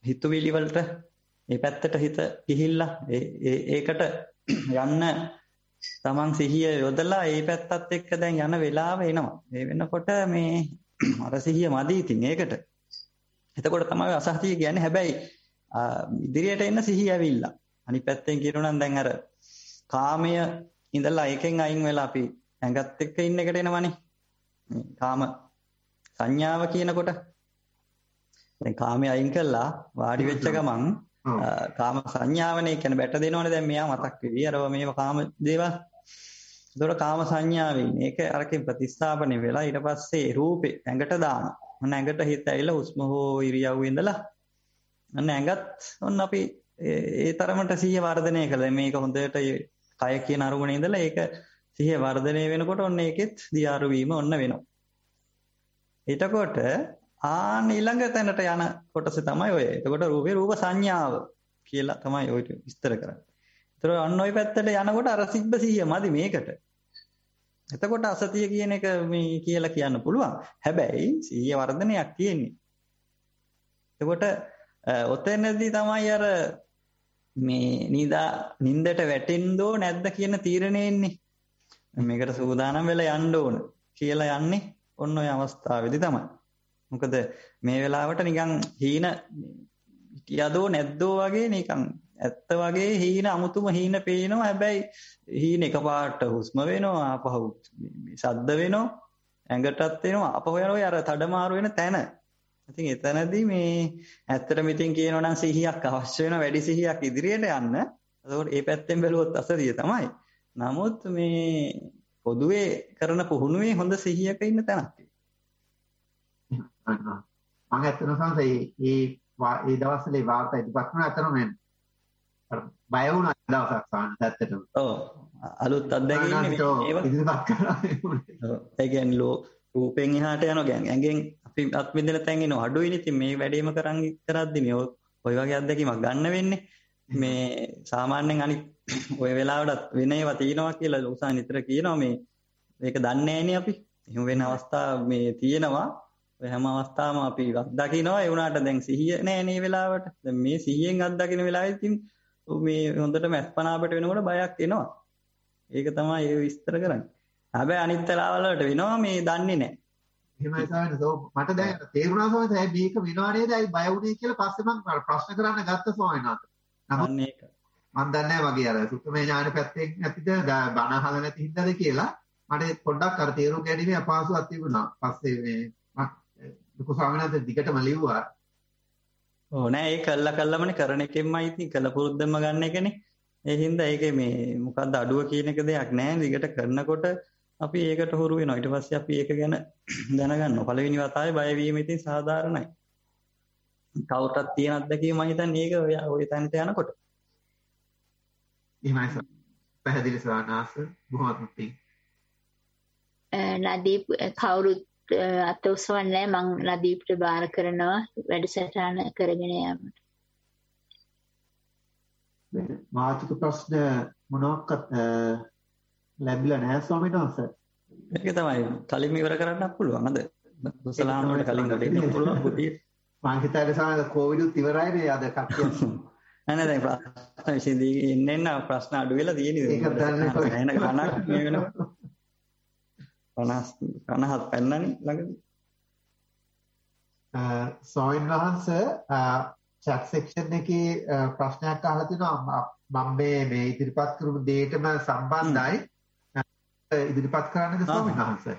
Speaker 4: හිතුවිලි වලට මේ පැත්තට හිත ගිහිල්ලා ඒකට යන්න තමන් සිහිය යොදලා ඒ පැත්තත් එක්ක දැන් යන වෙලාව එනවා. ඒ වෙනකොට මේ අර සිහිය මදි ඉතින් ඒකට. එතකොට තමයි අසහතිය කියන්නේ. හැබැයි ඉදිරියට එන්න සිහිය ඇවිල්ලා. අනිත් පැත්තෙන් කියනවා නම් දැන් අර කාමය ඉඳලා එකෙන් අයින් වෙලා අපි ඇඟත් එක්ක ඉන්න එකට එනවනේ. කාම සංඥාව කියනකොට දැන් කාමයේ අයින් කළා වාඩි වෙච්ච ගමන් කාම සංඥාවනේ කියන්නේ බැට දෙනවනේ දැන් මෙයා මතක් වෙවි අරව මේව කාම දේවල්. ඒතකොට කාම සංඥාවේ මේක අරකින් ප්‍රතිස්ථාපනය වෙලා ඊට පස්සේ රූපේ ඇඟට දානවා. ඔන්න ඇඟට හිත ඇවිල්ලා හුස්ම හෝ ඉරියව්වේ ඉඳලා ඔන්න ඇඟත් ඔන්න අපි ඒ තරමට සිහිය වර්ධනය කළා. මේක හොඳට කය කියන අරමුණේ ඉඳලා ඒක සිහිය වර්ධනය වෙනකොට ඔන්න ඒකෙත් දියාරු වීම ඔන්න වෙනවා. එතකොට ආන් ඊළඟ තැනට යන කොටස තමයි ඔය. එතකොට රූපේ රූප සංඥාව කියලා තමයි ඔය විස්තර කරන්නේ. ඒතර අන්න ඔය පැත්තට යනකොට අර සිබ්බ සිහිය මදි මේකට. එතකොට අසතිය කියන එක මේ කියලා කියන්න පුළුවන්. හැබැයි සිහිය වර්ධනයක් තියෙන්නේ. එතකොට ඔතනදී තමයි අර මේ නින්දට වැටෙන්නෝ නැද්ද කියන තීරණය එන්නේ. මේකට සූදානම් වෙලා යන්න ඕන කියලා යන්නේ ඔන්න ඔය අවස්ථාවේදී තමයි. මොකද මේ වෙලාවට නිකන් හීන හිටියදෝ නැද්දෝ වගේ නිකන් ඇත්ත වගේ හීන අමුතුම හීන පේනවා. හැබැයි හීන එකපාරට හුස්ම වෙනවා ආපහු ශබ්ද වෙනවා ඇඟටත් එනවා ආපහු යනවා අර තඩමාරු වෙන තැන. ඉතින් එතනදී මේ ඇත්තටම ඉතින් කියනවා නම් සිහියක් අවශ්‍ය වෙන වැඩි සිහියක් ඉදිරියට යන්න. ඒකෝට මේ පැත්තෙන් බැලුවොත් අසතිය තමයි. නමුත් මේ පොදුවේ කරන පුහුණුවේ හොඳ සිහියක ඉන්න තැනක්.
Speaker 3: මම ඇත්තටම ඒ දවස්වල ඒ වාර්තා ඉදපත් වුණා ඇත්තටම බය වුණා දවසක් සාහනත් ඇත්තටම. ඔව්
Speaker 4: අලුත් අත්දැකීම්
Speaker 3: ඉදිරිපත් කරා.
Speaker 4: ඒ කියන්නේ රූපෙන් එහාට යනවා කියන්නේ ඇඟෙන් අපි අත් විඳින තැන් එනවා අඩුයිනේ. ඉතින් මේ වැඩේම කරද්දි මේ ඔය වගේ අත්දැකීමක් ගන්න වෙන්නේ. මේ සාමාන්‍යයෙන් අනිත් ඔය වෙලාවට වෙන ඒවා තියෙනවා කියලා ලෝසාන් නිතර කියනවා මේ මේක දන්නේ නැහැනේ අපි. එහෙම වෙන අවස්ථා මේ තියෙනවා. ඔය හැම අවස්ථාවම අපි අත්දකින්නවා. ඒ වුණාට දැන් සිහිය නැහැ නේ වෙලාවට. දැන් මේ සිහියෙන් අත්දකින්න වෙලාවෙත් ඉතින් මේ හොඳටම අස්පනාපට වෙනකොට බයක් එනවා. ඒක තමයි ඒ විස්තර කරන්නේ. හැබැයි අනිත් වෙලාවල වලට වෙනවා මේ දන්නේ නැහැ.
Speaker 3: එහෙමයි සාමාන්‍යයෙන් මට දැන් තේරුණා සෝමයි මේක වෙනවා නේද? අයි බය වුණේ කියලා පස්සේ මම ප්‍රශ්න කරන්න ගත්ත සෝමයිනාත.
Speaker 4: නමුත් මේක
Speaker 3: මම දන්නේ නැහැ වගේ අර සුත්තමේ ඥාන පැත්තෙන් නැතිද බණ අහලා නැති හින්දාද කියලා මට පොඩ්ඩක් අර තේරුම් ගැනීමේ අපහසුතාවක් තිබුණා. පස්සේ මේ දුක ස්වාමීනාත් දිගටම ලිව්වා.
Speaker 4: ඕ නෑ ඒ කළමනේ කරන එකෙන්මයි ඉතින් කළ පුරුද්දම ගන්න එකනේ. ඒ හින්දා ඒකේ මේ මොකද්ද අඩුව කියන එක දෙයක් නෑ. දිගට කරනකොට අපි ඒකට හුරු වෙනවා. ඊට පස්සේ අපි ඒක ගැන දැනගන්නවා. පළවෙනි වතාවේ බය වීම ඉතින් සාධාරණයි. කවුරුත් තියෙන අත්දැකීම මම හිතන්නේ ඒක ඔය තැනට යනකොට.
Speaker 3: එහෙමයි සර්. පැහැදිලි සරණාස බොහොම පිං.
Speaker 2: නදීප් කවුරුත් අත උස්සවන්නේ මම නදීප්ට බාර කරනවා වැඩසටහන කරගෙන යාමට.
Speaker 3: මාතෘක ප්‍රශ්න මොනවාක්වත් ලැබිලා නැහැ ස්වාමීන් වහන්සේ.
Speaker 4: ඒක තමයි කලින් ඉවර කරන්නත් පුළුවන් අද. සලාම් වලට කලින් දෙන්න පුළුවන් පුතිය.
Speaker 3: මං හිතාවේ සාමාන්‍ය කොවිඩුත් ඉවරයිනේ අද කට්ටිය.
Speaker 4: නෑ දැන් ප්‍රශ්න විසඳී ඉන්න ප්‍රශ්න අඩු වෙලා තියෙන්නේ.
Speaker 3: ඒක දන්නේ
Speaker 4: නැහැ. කනක් මේ වෙනවා. 50 පෙන්නන්නේ ළඟදී.
Speaker 3: ස්වාමීන් වහන්සේ chat section එකේ ප්‍රශ්නයක් අහලා තිනවා මම මේ ඉදිරිපත් කරපු දෙයටම සම්බන්ධයි ඉදිරිපත් කරන්නද ස්වාමීන් වහන්සේ.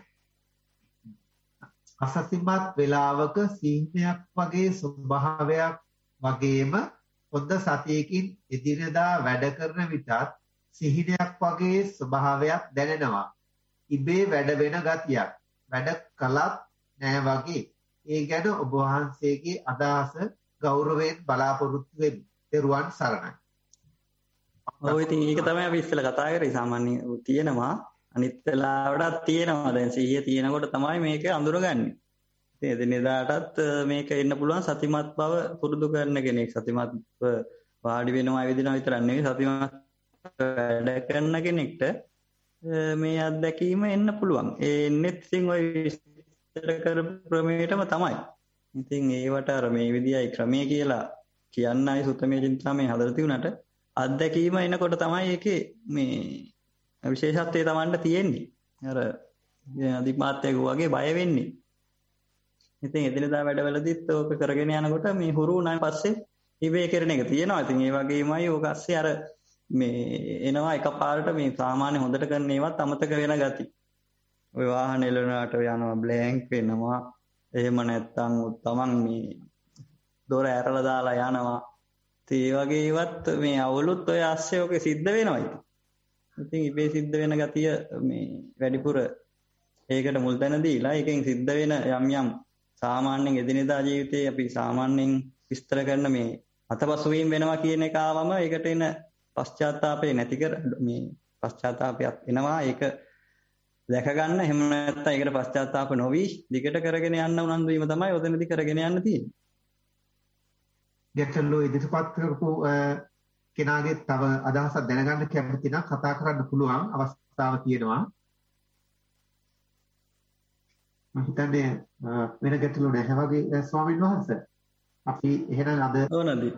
Speaker 3: අසතිමත් වේලාවක සීනයක් වගේ ස්වභාවයක් වගේම හොඳ සතියකින් එදිනදා වැඩ කරන විටත් සිහිනයක් වගේ ස්වභාවයක් දැනෙනවා. ඉබේ වැඩ වෙන ගතියක්. වැඩ කළත් නෑ වගේ. ඒ ගැන ඔබ වහන්සේගේ අදහස ගෞරවයෙන් බලාපොරොත්තු වෙමි. ත්වන් සරණයි.
Speaker 4: ඔය ඉතින් ඒක තමයි අපි ඉස්සෙල්ලා කතා කරේ. සාමාන්‍ය තියෙනවා අනිත් වෙලාවටත් තියෙනවා. දැන් සිහිය තියෙනකොට තමයි මේක අඳුරගන්නේ. ඉතින් එදිනෙදාටත් මේක එන්න පුළුවන් සතිමත් බව පුරුදු කරන කෙනෙක්. සතිමත්ව වාඩි වෙනවා ඇවිදිනවා විතරක් නෙවෙයි සතිමත් වැඩ කරන කෙනෙක්ට මේ අත්දැකීම එන්න පුළුවන්. ඒ එන්නෙත් ඉතින් ඔය විස්තර කර ක්‍රමයටම තමයි. ඉතින් ඒවට අර මේ විදියයි ක්‍රමයේ කියලා කියන්නයි සුත්තමේ චින්තාමේ හදලා තිබුණාට අත්දැකීම එනකොට තමයි ඒකේ මේ විශේෂත්වය Tamanට තියෙන්නේ. අර අධිමාත්‍යක වගේ බය වෙන්නේ. ඉතින් එදිනදා වැඩවලදීත් ඕක කරගෙන යනකොට මේ හුරු වුණාන් පස්සේ ඉබේ කරන එක තියෙනවා. ඉතින් ඒ වගේමයි ඕක ASCII අර මේ එනවා එකපාරට මේ සාමාන්‍ය හොඳට කරන ඒවත් අමතක වෙන ගති. ඔය වාහන එලවනට යනවා බ්ලැන්ක් වෙනවා. එහෙම නැත්තම් තමන් මේ දොර ඇරලා දාලා යනවා. ඒ වගේ ඒවත් මේ අවුලුත් ඔය ASCII ඔකේ සිද්ධ වෙනවා ඉතින්. ඉතින් ඉබේ සිද්ධ වෙන ගතිය මේ වැඩිපුර ඒකට මුල් තැන දීලා ඒකෙන් සිද්ධ වෙන යම් යම් සාමාන්‍යයෙන් එදිනෙදා ජීවිතේ අපි සාමාන්‍යයෙන් විස්තර කරන මේ අතපසු වීම වෙනවා කියන එක ආවම ඒකට එන පශ්චාත්තාපය නැති කර මේ පශ්චාත්තාපයක් එනවා. ඒක දැක ගන්න. එහෙම නැත්නම් ඒකට පශ්චාත්තාප නොවි දිගට කරගෙන යන්න උනන්දු වීම තමයි ඔතනදී කරගෙන යන්න තියෙන්නේ.
Speaker 3: ගැටළු ඉදිරිපත් කරපු කෙනාගේ තව අදහසක් දැනගන්න කැමති නම් කතා කරන්න පුළුවන් අවස්ථාව තියෙනවා. මම හිතන්නේ වෙන ගැටළු නැහැ වගේ ස්වාමීන් වහන්සේ. අපි එහෙනම් අද
Speaker 4: ඕනදී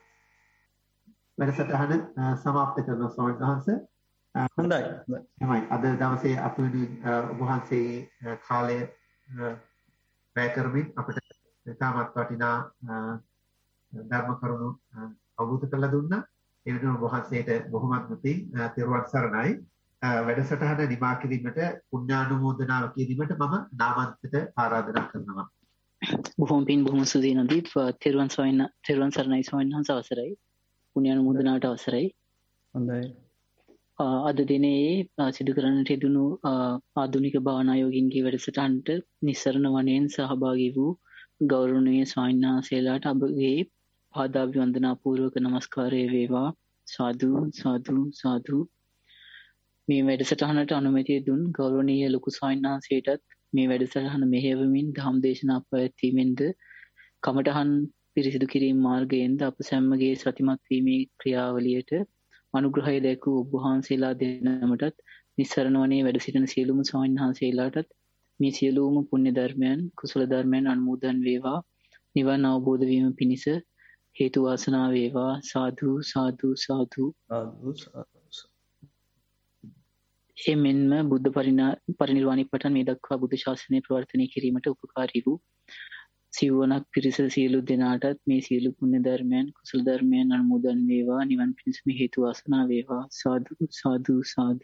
Speaker 3: වැඩසටහන සමාප්ත කරනවා ස්වාමීන් වහන්සේ.
Speaker 4: හොඳයි.
Speaker 3: එහෙමයි. අද දවසේ අපේ ඔබ වහන්සේගේ කාලය වැය කරමින් අපිට ඉතාමත් වටිනා ධර්ම කරුණු අවබෝධ කරලා දුන්නා. ඒ වෙනුවෙන් ඔබ වහන්සේට බොහොමත් පිං තෙරුවන් සරණයි. වැඩසටහන නිමා කිරීමට පුණ්‍යානුමෝදනාව කිරීමට මම නාමන්තට ආරාධනා කරනවා.
Speaker 5: බොහොම පිං බොහොම සුදී නදීප් තෙරුවන් සරණයි ස්වාමීන් වහන්සේ අවසරයි. පුණ්‍යානුමෝදනාවට අවසරයි.
Speaker 4: හොඳයි.
Speaker 5: අද දිනේ සිදු කරන්නට යෙදුණු ආධුනික භාවනා යෝගින්ගේ වැඩසටහනට නිස්සරණ වනයෙන් සහභාගී වූ ගෞරවනීය ස්වාමීන් වහන්සේලාට අපගේ පාදාභිවන්දනා පූර්වක නමස්කාරය වේවා. සාදු සාදු සාදු. මේ වැඩසටහනට අනුමැතිය දුන් ගෞරවනීය ලොකු ස්වාමීන් වහන්සේටත් මේ වැඩසටහන මෙහෙයවමින් ධම්ම දේශනා පැවැත්වීමෙන්ද කමඨහන් පිරිසිදු කිරීම මාර්ගයෙන්ද අප සැමගේ සතිමත් වීමේ ක්‍රියාවලියට අනුග්‍රහය දැක්වූ ඔබ වහන්සේලා දෙනමටත් නිස්සරණ වනයේ වැඩ සිටින සියලුම ස්වාමීන් වහන්සේලාටත් මේ සියලුම පුණ්‍ය ධර්මයන් කුසල ධර්මයන් අනුමෝදන් වේවා. නිවන් අවබෝධ වීම පිණිස හේතු වාසනා වේවා. සාදු සාදු සාදු. එමෙන්ම බුද්ධ පරිනිර්වාණය පටන් මේ දක්වා බුද්ධ ශාසනය ප්‍රවර්තනය කිරීමට උපකාරී වූ සිව්වනක් පිරිස සියලු දෙනාටත් මේ සියලු පුණ්‍ය ධර්මයන් කුසල ධර්මයන් අනුමෝදන් වේවා. නිවන් පිණිස හේතු වාසනා වේවා. සාදු සාදු සාදු.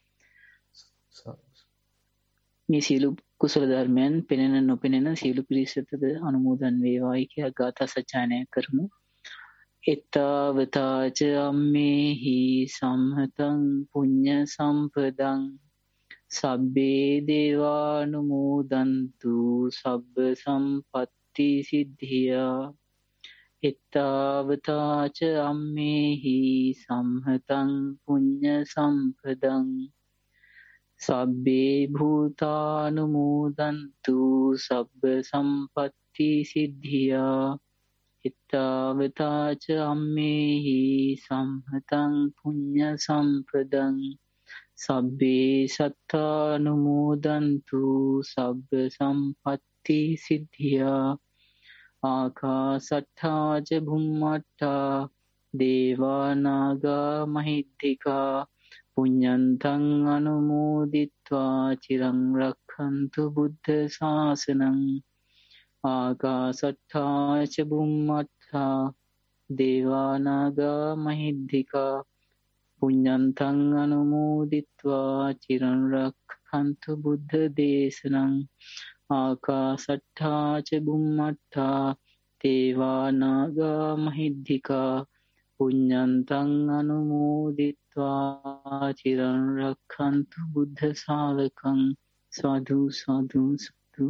Speaker 5: මේ සියලු කුසල ධර්මයන් පෙනෙන නොපෙනෙන සියලු පිරිසටද අනුමෝදන් වේවායි කියා ගාථා සජ්ජායනා කරමු. එත්තාවතාච අම්මේහි සම්හතං පුඤ්ඤ සම්පදං සබ්බේ දේවානුමෝදන්තු සබ්බ සම්පත්ති සිද්ධියා. එත්තාවතාච අම්මේහි සම්හතං පුඤ්ඤ සම්පදං සබ්බේ භූතානුමෝදන්තු සබ්බ සම්පත්ති සිද්ධියා. එත්තාවතාච අම්මේහි සම්හතං පුඤ්ඤ සම්පදං සබ්බේ සත්තානුමෝදන්තු සබ්බ සම්පත්ති සිද්ධියා. ආකාසට්ඨා ච භුම්මට්ඨා දේවා නාග මහිද්దికා පුඤ්ඤන්තං අනුමෝදිත්වා චිරං රක්ඛන්තු බුද්ධ ශාසනං. ආකාසට්ඨා ච භුම්මට්ඨා දේවා නාග මහිද්దికා පුඤ්ඤන්තං අනුමෝදිත්වා චිරං රක්ඛන්තු බුද්ධ දේශනං. ආකාසට්ඨා ච බුම්මට්ඨා දේවා නාග මහිද්దికා පුඤ්ඤන්තං අනුමෝදිත්වා චිරං රක්ඛන්තු බුද්ධ ශාවකං. සාදු සාදු සාදු.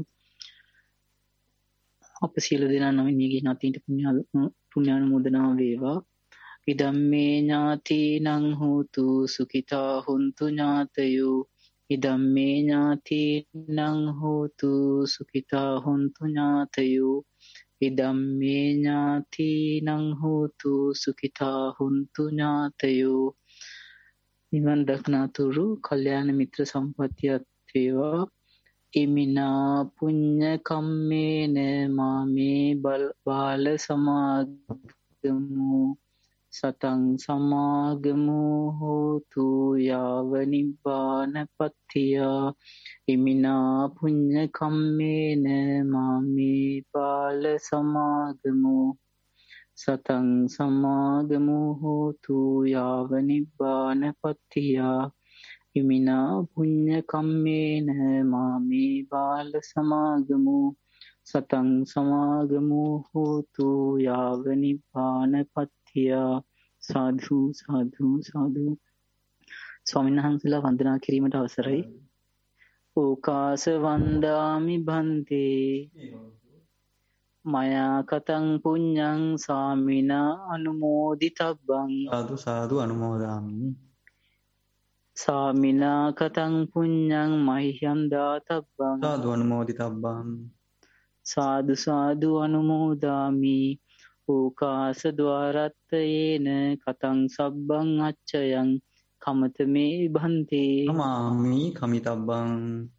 Speaker 5: අප සියලු දෙනා නොමිනියගේ ඥාතීන්ට පුණ්‍යානුමෝදනා වේවා. ඉදම්මේ ඥාතීනං හෝතු සුඛිතා හොන්තු ඥාතයෝ. ඉදම්මේ ඥාතීනං හෝතු සුඛිතා හොන්තු ඥාතයෝ. ඉදම්මේ ඥාතීනං හෝතු සුඛිතා හොන්තු ඥාතයෝ. නිවන් දක්නාතුරු කල්යාණ මිත්‍ර සම්පත්තියත් වේවා. ඉමිනා පුඤ්ඤ කම්මේන මාමේ බාල සමාගමු සතං සමාගමු හෝතු යාව නිබ්බානපත්තියා ඉමිනා පුඤ්ඤ කම්මේන මාමේ බාල සමාගමු සතං සමාගමු හෝතු යාව නිබ්බානපත්තියා ඉමිනා පුඤ්ඤ කම්මේන මාමේ බාල සමාගමු සතං සමාගමු හෝතු යාව නිබ්බානපත්තියා සාධු සාධු සාධු. ස්වාමීන් වහන්සේලා වන්දනා කිරීමට අවසරයි. ඕකාස වන්දාමි භන්තේ මයා කතං පුඤ්ඤං සාමිනා අනුමෝදිතබ්බං
Speaker 4: සාදු සාදු අනුමෝදාමි.
Speaker 5: සාමිනා කතං පුඤ්ඤං මහියං දාතබ්බං
Speaker 4: සාදු අනුමෝදිතබ්බං.
Speaker 5: සාදු සාදු අනුමෝදාමි. ඕකාස ద్వාරත්තයේන කතං සබ්බං අච්චයං කමතමේ භන්තේ
Speaker 4: කමාමි කමිතබ්බං.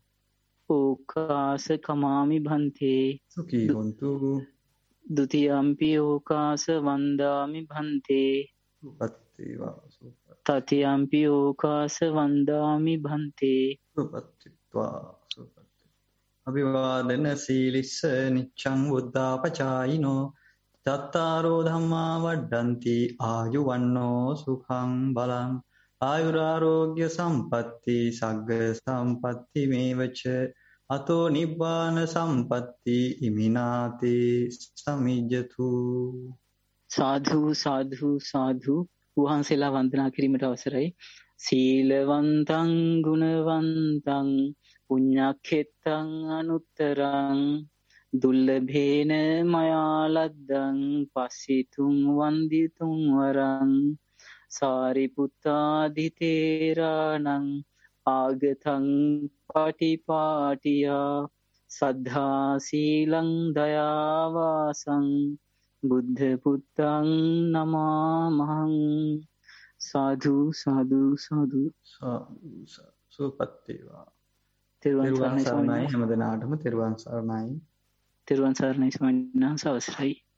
Speaker 5: ඕකාස කමාමි භන්තේ
Speaker 4: සුඛී හොන්තු.
Speaker 5: ဒ ුතියම්පි ඕකාස වන්දාමි භන්තේ
Speaker 4: සුපත්තිවා සුපත්.
Speaker 5: තතියම්පි ඕකාස වන්දාමි භන්තේ
Speaker 4: සුපත්තිවා සුපත්. අභිවාදන සීලිස්ස නිච්ඡං බුද්ධාපචායිනෝ චත්තාරෝ ධම්මා වඩ්ඩಂತಿ ආයුවන්නෝ සුඛං බලං ආයුරාෝග්‍ය සම්පatti සග්ග සම්පatti මේවච අතෝ නිබ්බාන සම්පatti ඉමිනාති සමිජ්ජතු.
Speaker 5: සාධු සාධු සාධු. වහන්සේලා වන්දනා කිරීමට අවසරයි. සීලවන්තං ගුණවන්තං පුඤ්ඤක්ඛෙත්තං අනුත්තරං දුල්ලභේන මයා ලද්දං පස්සිතුං වන්දිතුං වරං සාරිපුත්තාදි තේරාණං ආගතං පටිපාටියා සද්ධා සීලං දයාවාසං බුද්ධ පුත්තං නමාමහං. සාධු සාධු සාධු.
Speaker 4: සුපත්තිවා.
Speaker 5: තෙරුවන්
Speaker 4: සරණයි හැමදෙනාටම තෙරුවන් සරණයි.
Speaker 5: තෙරුවන් සරණයි ස්වාමීන් වහන්සේ අවසරයි.